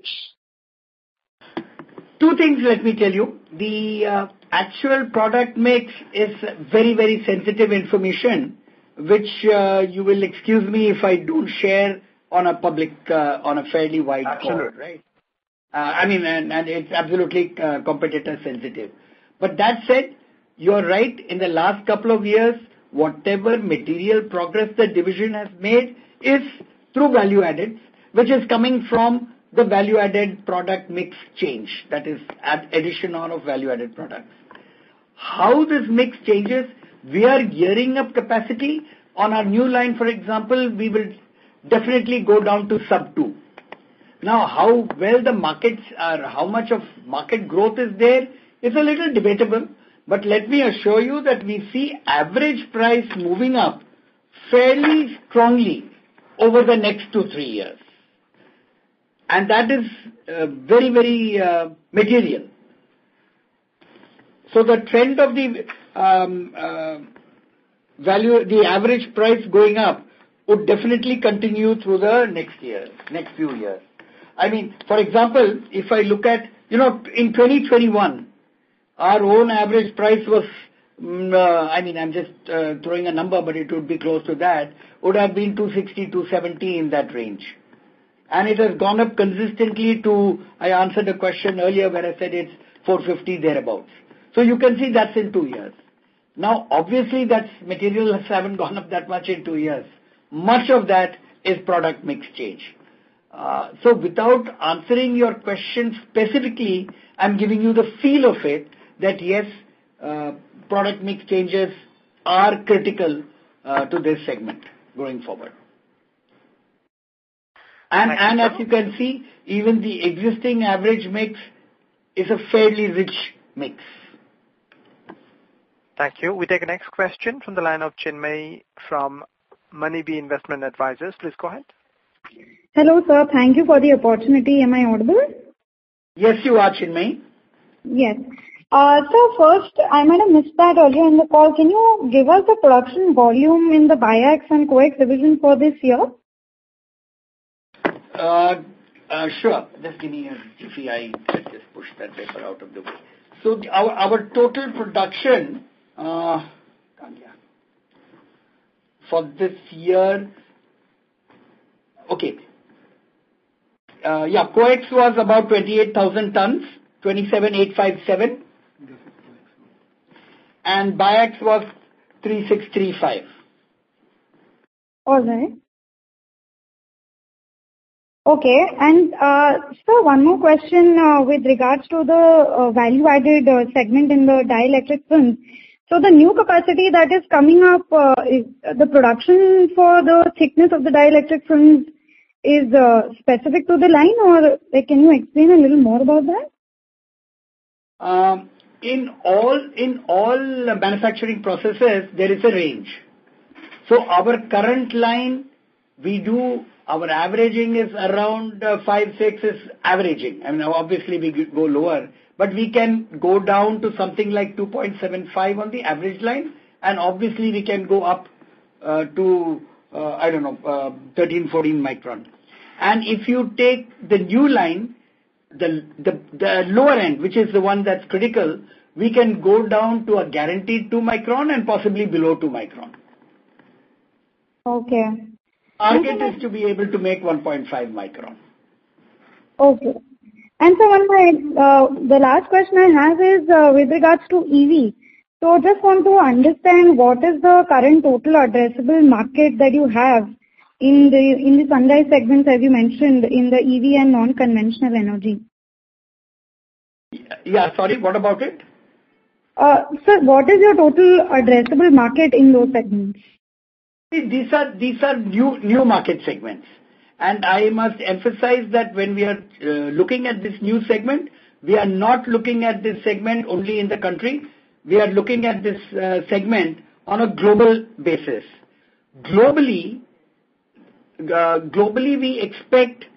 Two things, let me tell you. The actual product mix is very, very sensitive information, which you will excuse me if I don't share on a public, on a fairly wide call, right? And it's absolutely competitor sensitive. But that said, you're right, in the last couple of years, whatever material progress the division has made is through value added, which is coming from the value added product mix change, that is addition on of value added products. How this mix changes, we are gearing up capacity. On our new line, for example, we will definitely go down to sub 2. Now, how well the markets are, how much of market growth is there is a little debatable, but let me assure you that we see average price moving up fairly strongly over the next 2-3 years. And that is very, very material. So the trend of the, the average price going up would definitely continue through the next few years. I mean, for example, if I look at, in 2021, our own average price was, I'm just throwing a number, but it would be close to that, would have been 260, 270 in that range. And it has gone up consistently to, I answered a question earlier where I said it's 450 thereabouts. So you can see that's in 2 years. Now, obviously, materials haven't gone up that much in 2 years. Much of that is product mix change. So without answering your question specifically, I'm giving you the feel of it that yes, product mix changes are critical to this segment going forward. And as you can see, even the existing average mix is a fairly rich mix. Thank you. We take the next question from the line of Chinmay from Moneybee Investment Advisors. Please go ahead. Hello, sir. Thank you for the opportunity. Am I audible? Yes, you are, Chinmay. Yes. So first, I might have missed that earlier in the call. Can you give us the production volume in the Biax and Coax division for this year? Sure. Just give me a jiffy. I just push that paper out of the way. So our total production for this year, okay. Coax was about 28,000 tons, 27,857. And Biax was 3,635. All right. Okay. And so one more question with regards to the value-added segment in the dielectric films. So the new capacity that is coming up, is the production for the thickness of the dielectric films is specific to the line, or can you explain a little more about that? In all manufacturing processes, there is a range. So our current line, our averaging is around 5-6 is averaging. I mean, obviously we go lower, but we can go down to something like 2.75 on the average line, and obviously we can go up to 13, 14 micron. And if you take the new line, the lower end, which is the one that's critical, we can go down to a guaranteed 2 micron and possibly below 2 micron. Okay. Target is to be able to make 1.5 micron. Okay. And so the last question I have is with regards to EV. So just want to understand what is the current total addressable market that you have in the sunrise segments, as you mentioned, in the EV and non-conventional energy. Yeah, sorry, what about it? Sir, what is your total addressable market in those segments? These are new market segments. And I must emphasize that when we are looking at this new segment, we are not looking at this segment only in the country. We are looking at this segment on a global basis. Globally we expect,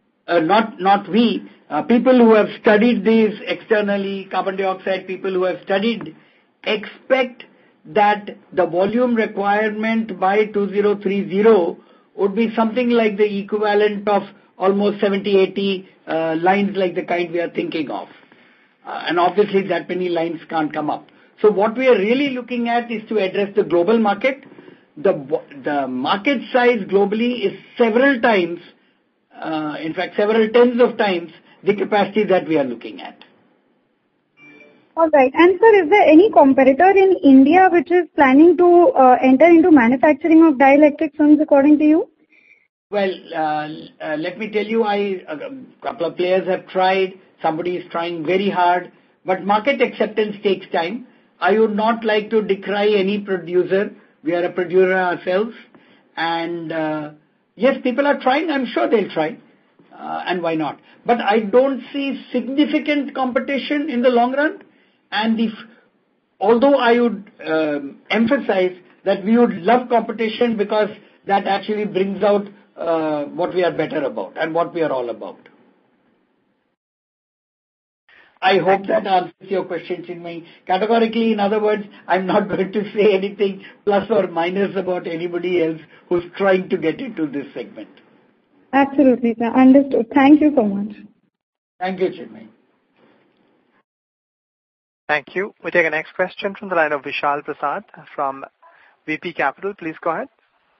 people who have studied this externally, carbon dioxide, people who have studied, expect that the volume requirement by 2030 would be something like the equivalent of almost 70-80 lines like the kind we are thinking of. And obviously that many lines can't come up. So what we are really looking at is to address the global market. The market size globally is several times, in fact several tens of times, the capacity that we are looking at. All right. And sir, is there any competitor in India which is planning to enter into manufacturing of dielectric films according to you? Well, let me tell you, a couple of players have tried, somebody is trying very hard, but market acceptance takes time. I would not like to decry any producer. We are a producer ourselves. And yes, people are trying, I'm sure they'll try. And why not? But I don't see significant competition in the long run. And although I would emphasize that we would love competition because that actually brings out what we are better about and what we are all about. I hope that answers your question, Chinmay. Categorically, in other words, I'm not going to say anything plus or minus about anybody else who's trying to get into this segment. Absolutely, sir. Understood. Thank you so much. Thank you, Chinmay. Thank you. We take the next question from the line of Vishal Prasad from VP Capital. Please go ahead.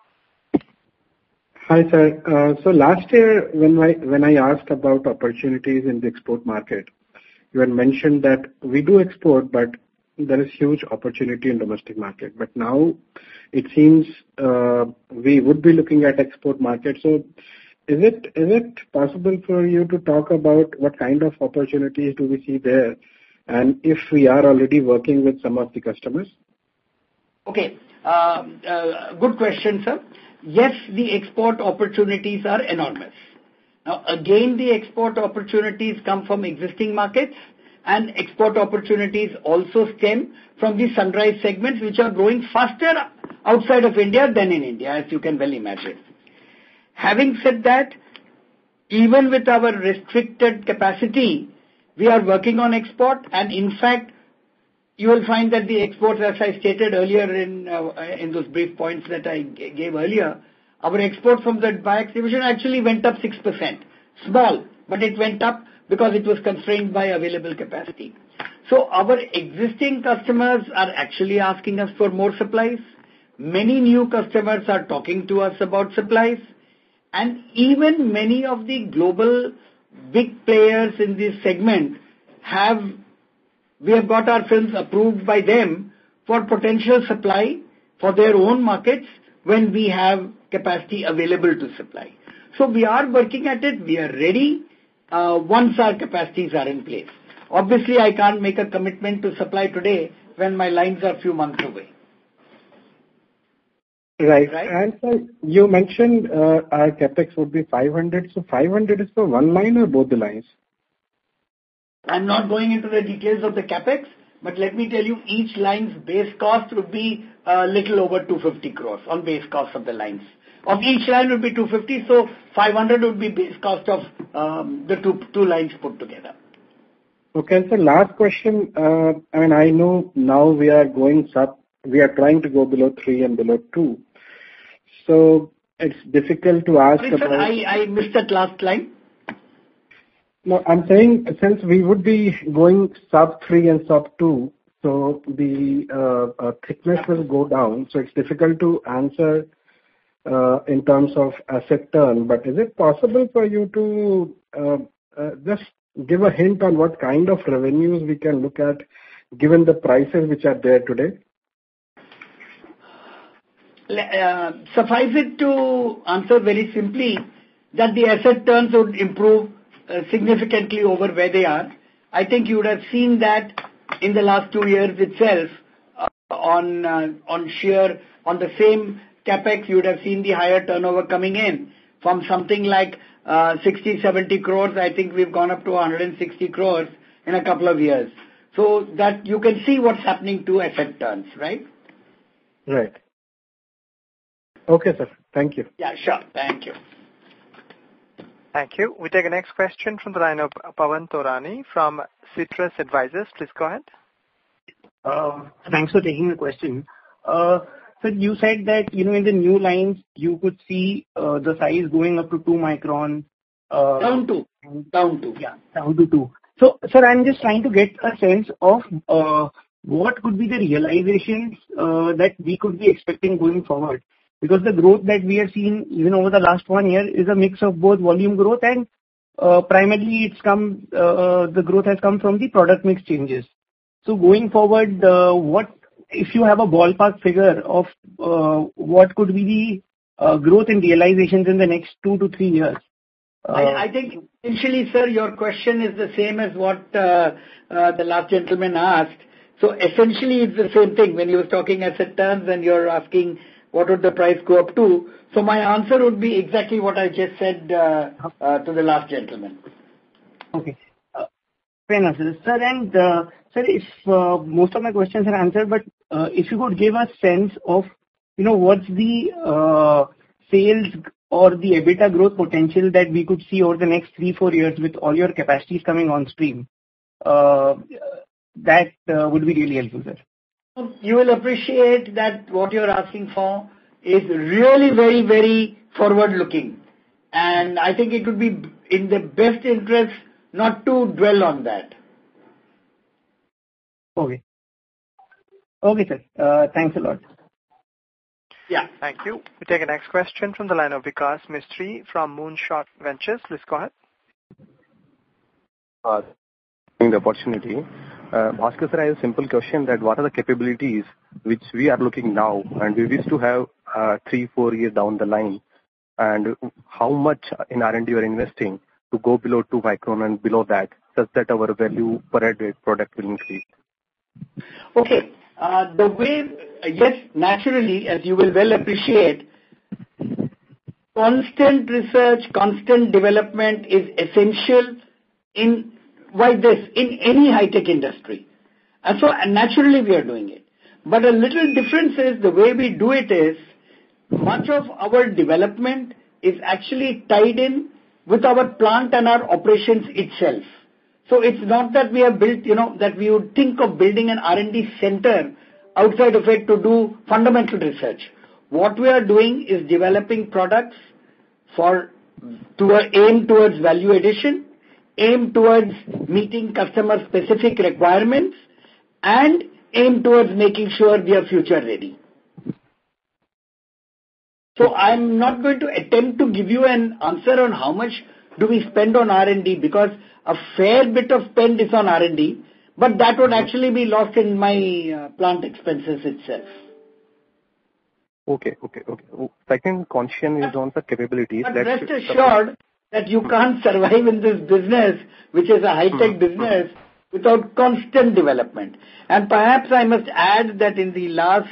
Hi, sir. So last year, when I asked about opportunities in the export market, you had mentioned that we do export, but there is huge opportunity in domestic market. But now it seems we would be looking at export market. So is it possible for you to talk about what kind of opportunities do we see there, and if we are already working with some of the customers? Okay. Good question, sir. Yes, the export opportunities are enormous. Now, again, the export opportunities come from existing markets, and export opportunities also stem from the sunrise segments, which are growing faster outside of India than in India, as you can well imagine. Having said that, even with our restricted capacity, we are working on export, and in fact, you will find that the exports, as I stated earlier in those brief points that I gave earlier, our export from the BIAX division actually went up 6%. Small, but it went up because it was constrained by available capacity. So our existing customers are actually asking us for more supplies. Many new customers are talking to us about supplies. And even many of the global big players in this segment we have got our films approved by them for potential supply for their own markets when we have capacity available to supply. So we are working at it. We are ready once our capacities are in place. Obviously, I can't make a commitment to supply today when my lines are a few months away. Right. And sir, you mentioned our capex would be 500. So 500 is for one line or both the lines? I'm not going into the details of the capex, but let me tell you, each line's base cost would be a little over 250 crores on base cost of the lines. Of each line would be 250, so 500 would be base cost of the two lines put together. Okay, so last question. I know now we are trying to go below 3 and below 2. So it's difficult to ask Sorry, about... Sir, I missed that last line. No, I'm saying since we would be going sub 3 and sub 2, so the thickness will go down. So it's difficult to answer in terms of asset turn. But is it possible for you to just give a hint on what kind of revenues we can look at given the prices which are there today? Suffice it to answer very simply that the asset turns would improve significantly over where they are. I think you would have seen that in the last 2 years itself on the same capex, you would have seen the higher turnover coming in from something like 60-70 crores. I think we've gone up to 160 crores in a couple of years. So that you can see what's happening to asset turns, right? Right. Okay, sir. Thank you. Yeah, sure. Thank you. Thank you. We take the next question from the line of Pawan Torani from Citrus Advisors. Please go ahead. Thanks for taking the question. So you said that, in the new lines, you could see the size going up to 2 micron. Down to. Yeah, down to 2. So, sir, I'm just trying to get a sense of what could be the realizations that we could be expecting going forward. Because the growth that we have seen even over the last 1 year is a mix of both volume growth and primarily the growth has come from the product mix changes. So going forward, what if you have a ballpark figure of what could be the growth in realizations in the next 2 to 3 years? I think essentially, sir, your question is the same as what the last gentleman asked. So essentially, it's the same thing. When you were talking asset turns and you're asking what would the price go up to? So my answer would be exactly what I just said to the last gentleman. Okay. Fair enough, sir. And sir, if most of my questions are answered, but if you could give a sense of, what's the sales or the EBITDA growth potential that we could see over the next 3-4 years with all your capacities coming on stream. That would be really helpful, sir. You will appreciate that what you're asking for is really very, very forward-looking. And I think it would be in the best interest not to dwell on that. Okay. Okay, sir. Thanks a lot. Yeah. Thank you. We take a next question from the line of Vikas Mistry from Moonshot Ventures. Please go ahead. The opportunity. Bhaskar sir, I have a simple question that what are the capabilities which we are looking now and we wish to have 3-4 years down the line, and how much in R&D you are investing to go below 2 micron and below that, such that our value per added product will increase? Okay. The way, yes, naturally, as you will well appreciate, constant research, constant development is essential in any high-tech industry. And so naturally we are doing it. But a little difference is the way we do it is much of our development is actually tied in with our plant and our operations itself. So it's not that we have built, that we would think of building an R&D center outside of it to do fundamental research. What we are doing is developing products aim towards value addition, aim towards meeting customer specific requirements, and aim towards making sure we are future ready. So I'm not going to attempt to give you an answer on how much do we spend on R&D, because a fair bit of spend is on R&D, but that would actually be lost in my plant expenses itself. Okay. Second question is on the capabilities. But rest assured that you can't survive in this business, which is a high-tech business, without constant development. And perhaps I must add that in the last,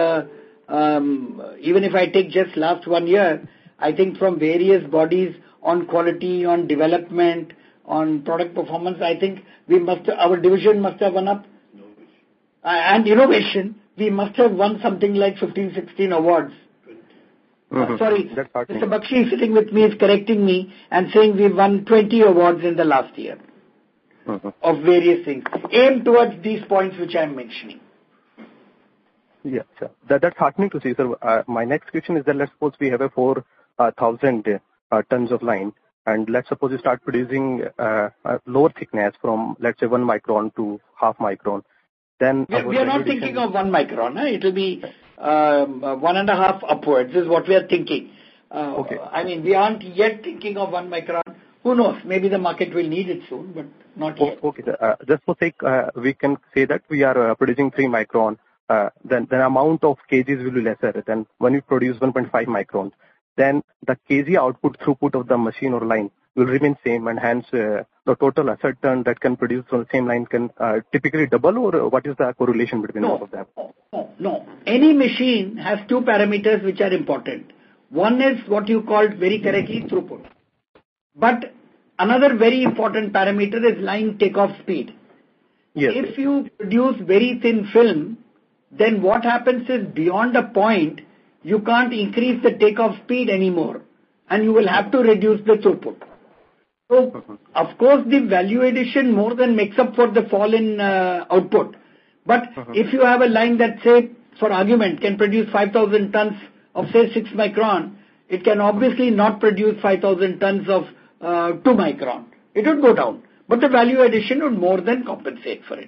even if I take just last 1 year, I think from various bodies on quality, on development, on product performance, I think our division must have won up. And innovation, we must have won something like 15, 16 awards. Sorry, Mr. Bakshi sitting with me is correcting me and saying we've won 20 awards in the last year of various things. Aim towards these points which I'm mentioning. Yeah, sir. That's heartening to see, sir. My next question is that let's suppose we have a 4,000 tons of line, and let's suppose you start producing a lower thickness from, let's say, 1 micron to half micron. Then we are not thinking of 1 micron. It will be 1.5 upwards is what we are thinking. Okay. I mean, we aren't yet thinking of 1 micron. Who knows? Maybe the market will need it soon, but not yet. Okay, sir. Just for sake, we can say that we are producing 3 micron. Then the amount of kgs will be lesser than when we produce 1.5 microns. Then the kg output throughput of the machine or line will remain same, and hence the total asset turn that can produce on the same line can typically double, or what is the correlation between all of them? No. Any machine has 2 parameters which are important. One is what you called very correctly throughput. But another very important parameter is line takeoff speed. Yes. If you produce very thin film, then what happens is beyond a point, you can't increase the takeoff speed anymore, and you will have to reduce the throughput. So, of course, the value addition more than makes up for the fall in output. But if you have a line that, say, for argument, can produce 5,000 tons of, say, 6 micron, it can obviously not produce 5,000 tons of 2 micron. It would go down. But the value addition would more than compensate for it.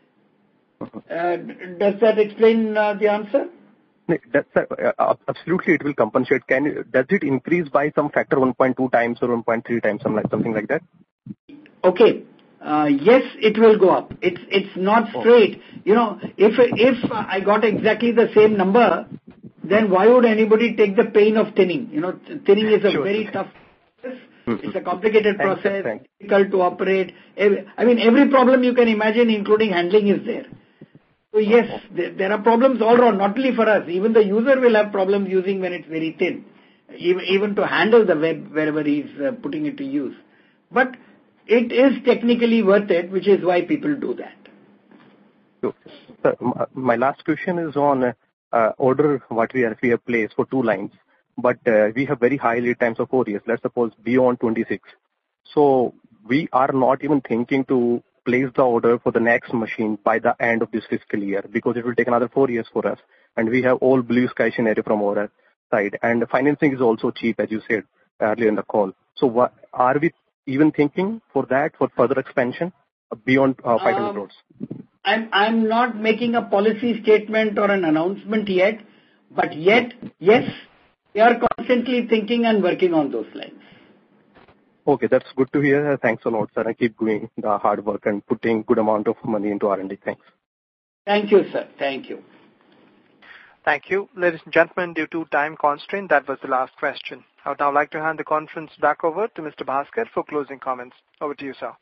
Does that explain the answer? Absolutely, it will compensate. Does it increase by some factor 1.2 times or 1.3 times, something like that? Okay. Yes, it will go up. It's not straight. If I got exactly the same number, then why would anybody take the pain of thinning? Thinning is a very tough process. It's a complicated process, difficult to operate. Every problem you can imagine, including handling, is there. So yes, there are problems all around, not only for us. Even the user will have problems using when it's very thin, even to handle the web wherever he's putting it to use. But it is technically worth it, which is why people do that. Sir, my last question is on order what we have placed for 2 lines, but we have very high lead times of 4 years. Let's suppose beyond 26. So we are not even thinking to place the order for the next machine by the end of this fiscal year, because it will take another 4 years for us, and we have all blue sky scenario from our side, and the financing is also cheap, as you said earlier in the call. So what are we even thinking for that, for further expansion beyond 500 crores? I'm not making a policy statement or an announcement yet, but yes, we are constantly thinking and working on those lines. Okay, that's good to hear. Thanks a lot, sir. And keep doing the hard work and putting good amount of money into R&D. Thanks. Thank you, sir. Thank you. Thank you. Ladies and gentlemen, due to time constraint, that was the last question. I would now like to hand the conference back over to Mr. Bhaskar for closing comments. Over to you, sir.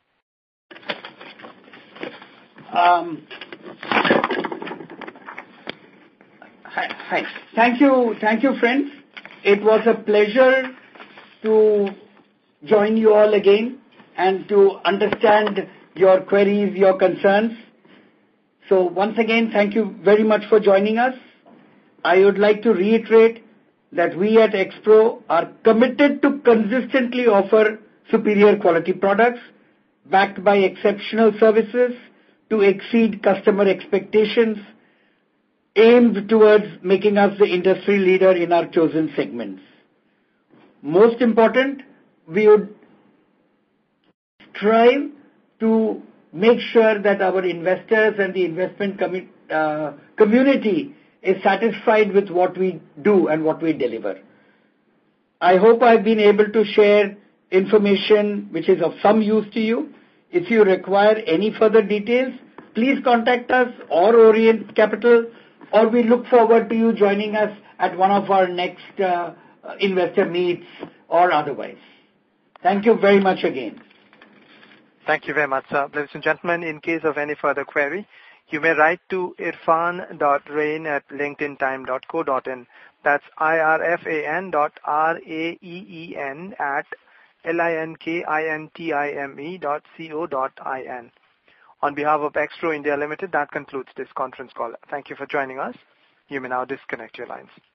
Hi. Thank you, friends. It was a pleasure to join you all again and to understand your queries, your concerns. So once again, thank you very much for joining us. I would like to reiterate that we at Expro are committed to consistently offer superior quality products backed by exceptional services to exceed customer expectations, aimed towards making us the industry leader in our chosen segments. Most important, we would strive to make sure that our investors and the investment community is satisfied with what we do and what we deliver. I hope I've been able to share information which is of some use to you. If you require any further details, please contact us or Orient Capital, or we look forward to you joining us at one of our next investor meets or otherwise. Thank you very much again. Thank you very much, sir. Ladies and gentlemen, in case of any further query, you may write to irfan.rain@linkedintime.co.in. That's irfan.raeen@linkintime.co.in. On behalf of Expro India Limited, that concludes this conference call. Thank you for joining us. You may now disconnect your lines.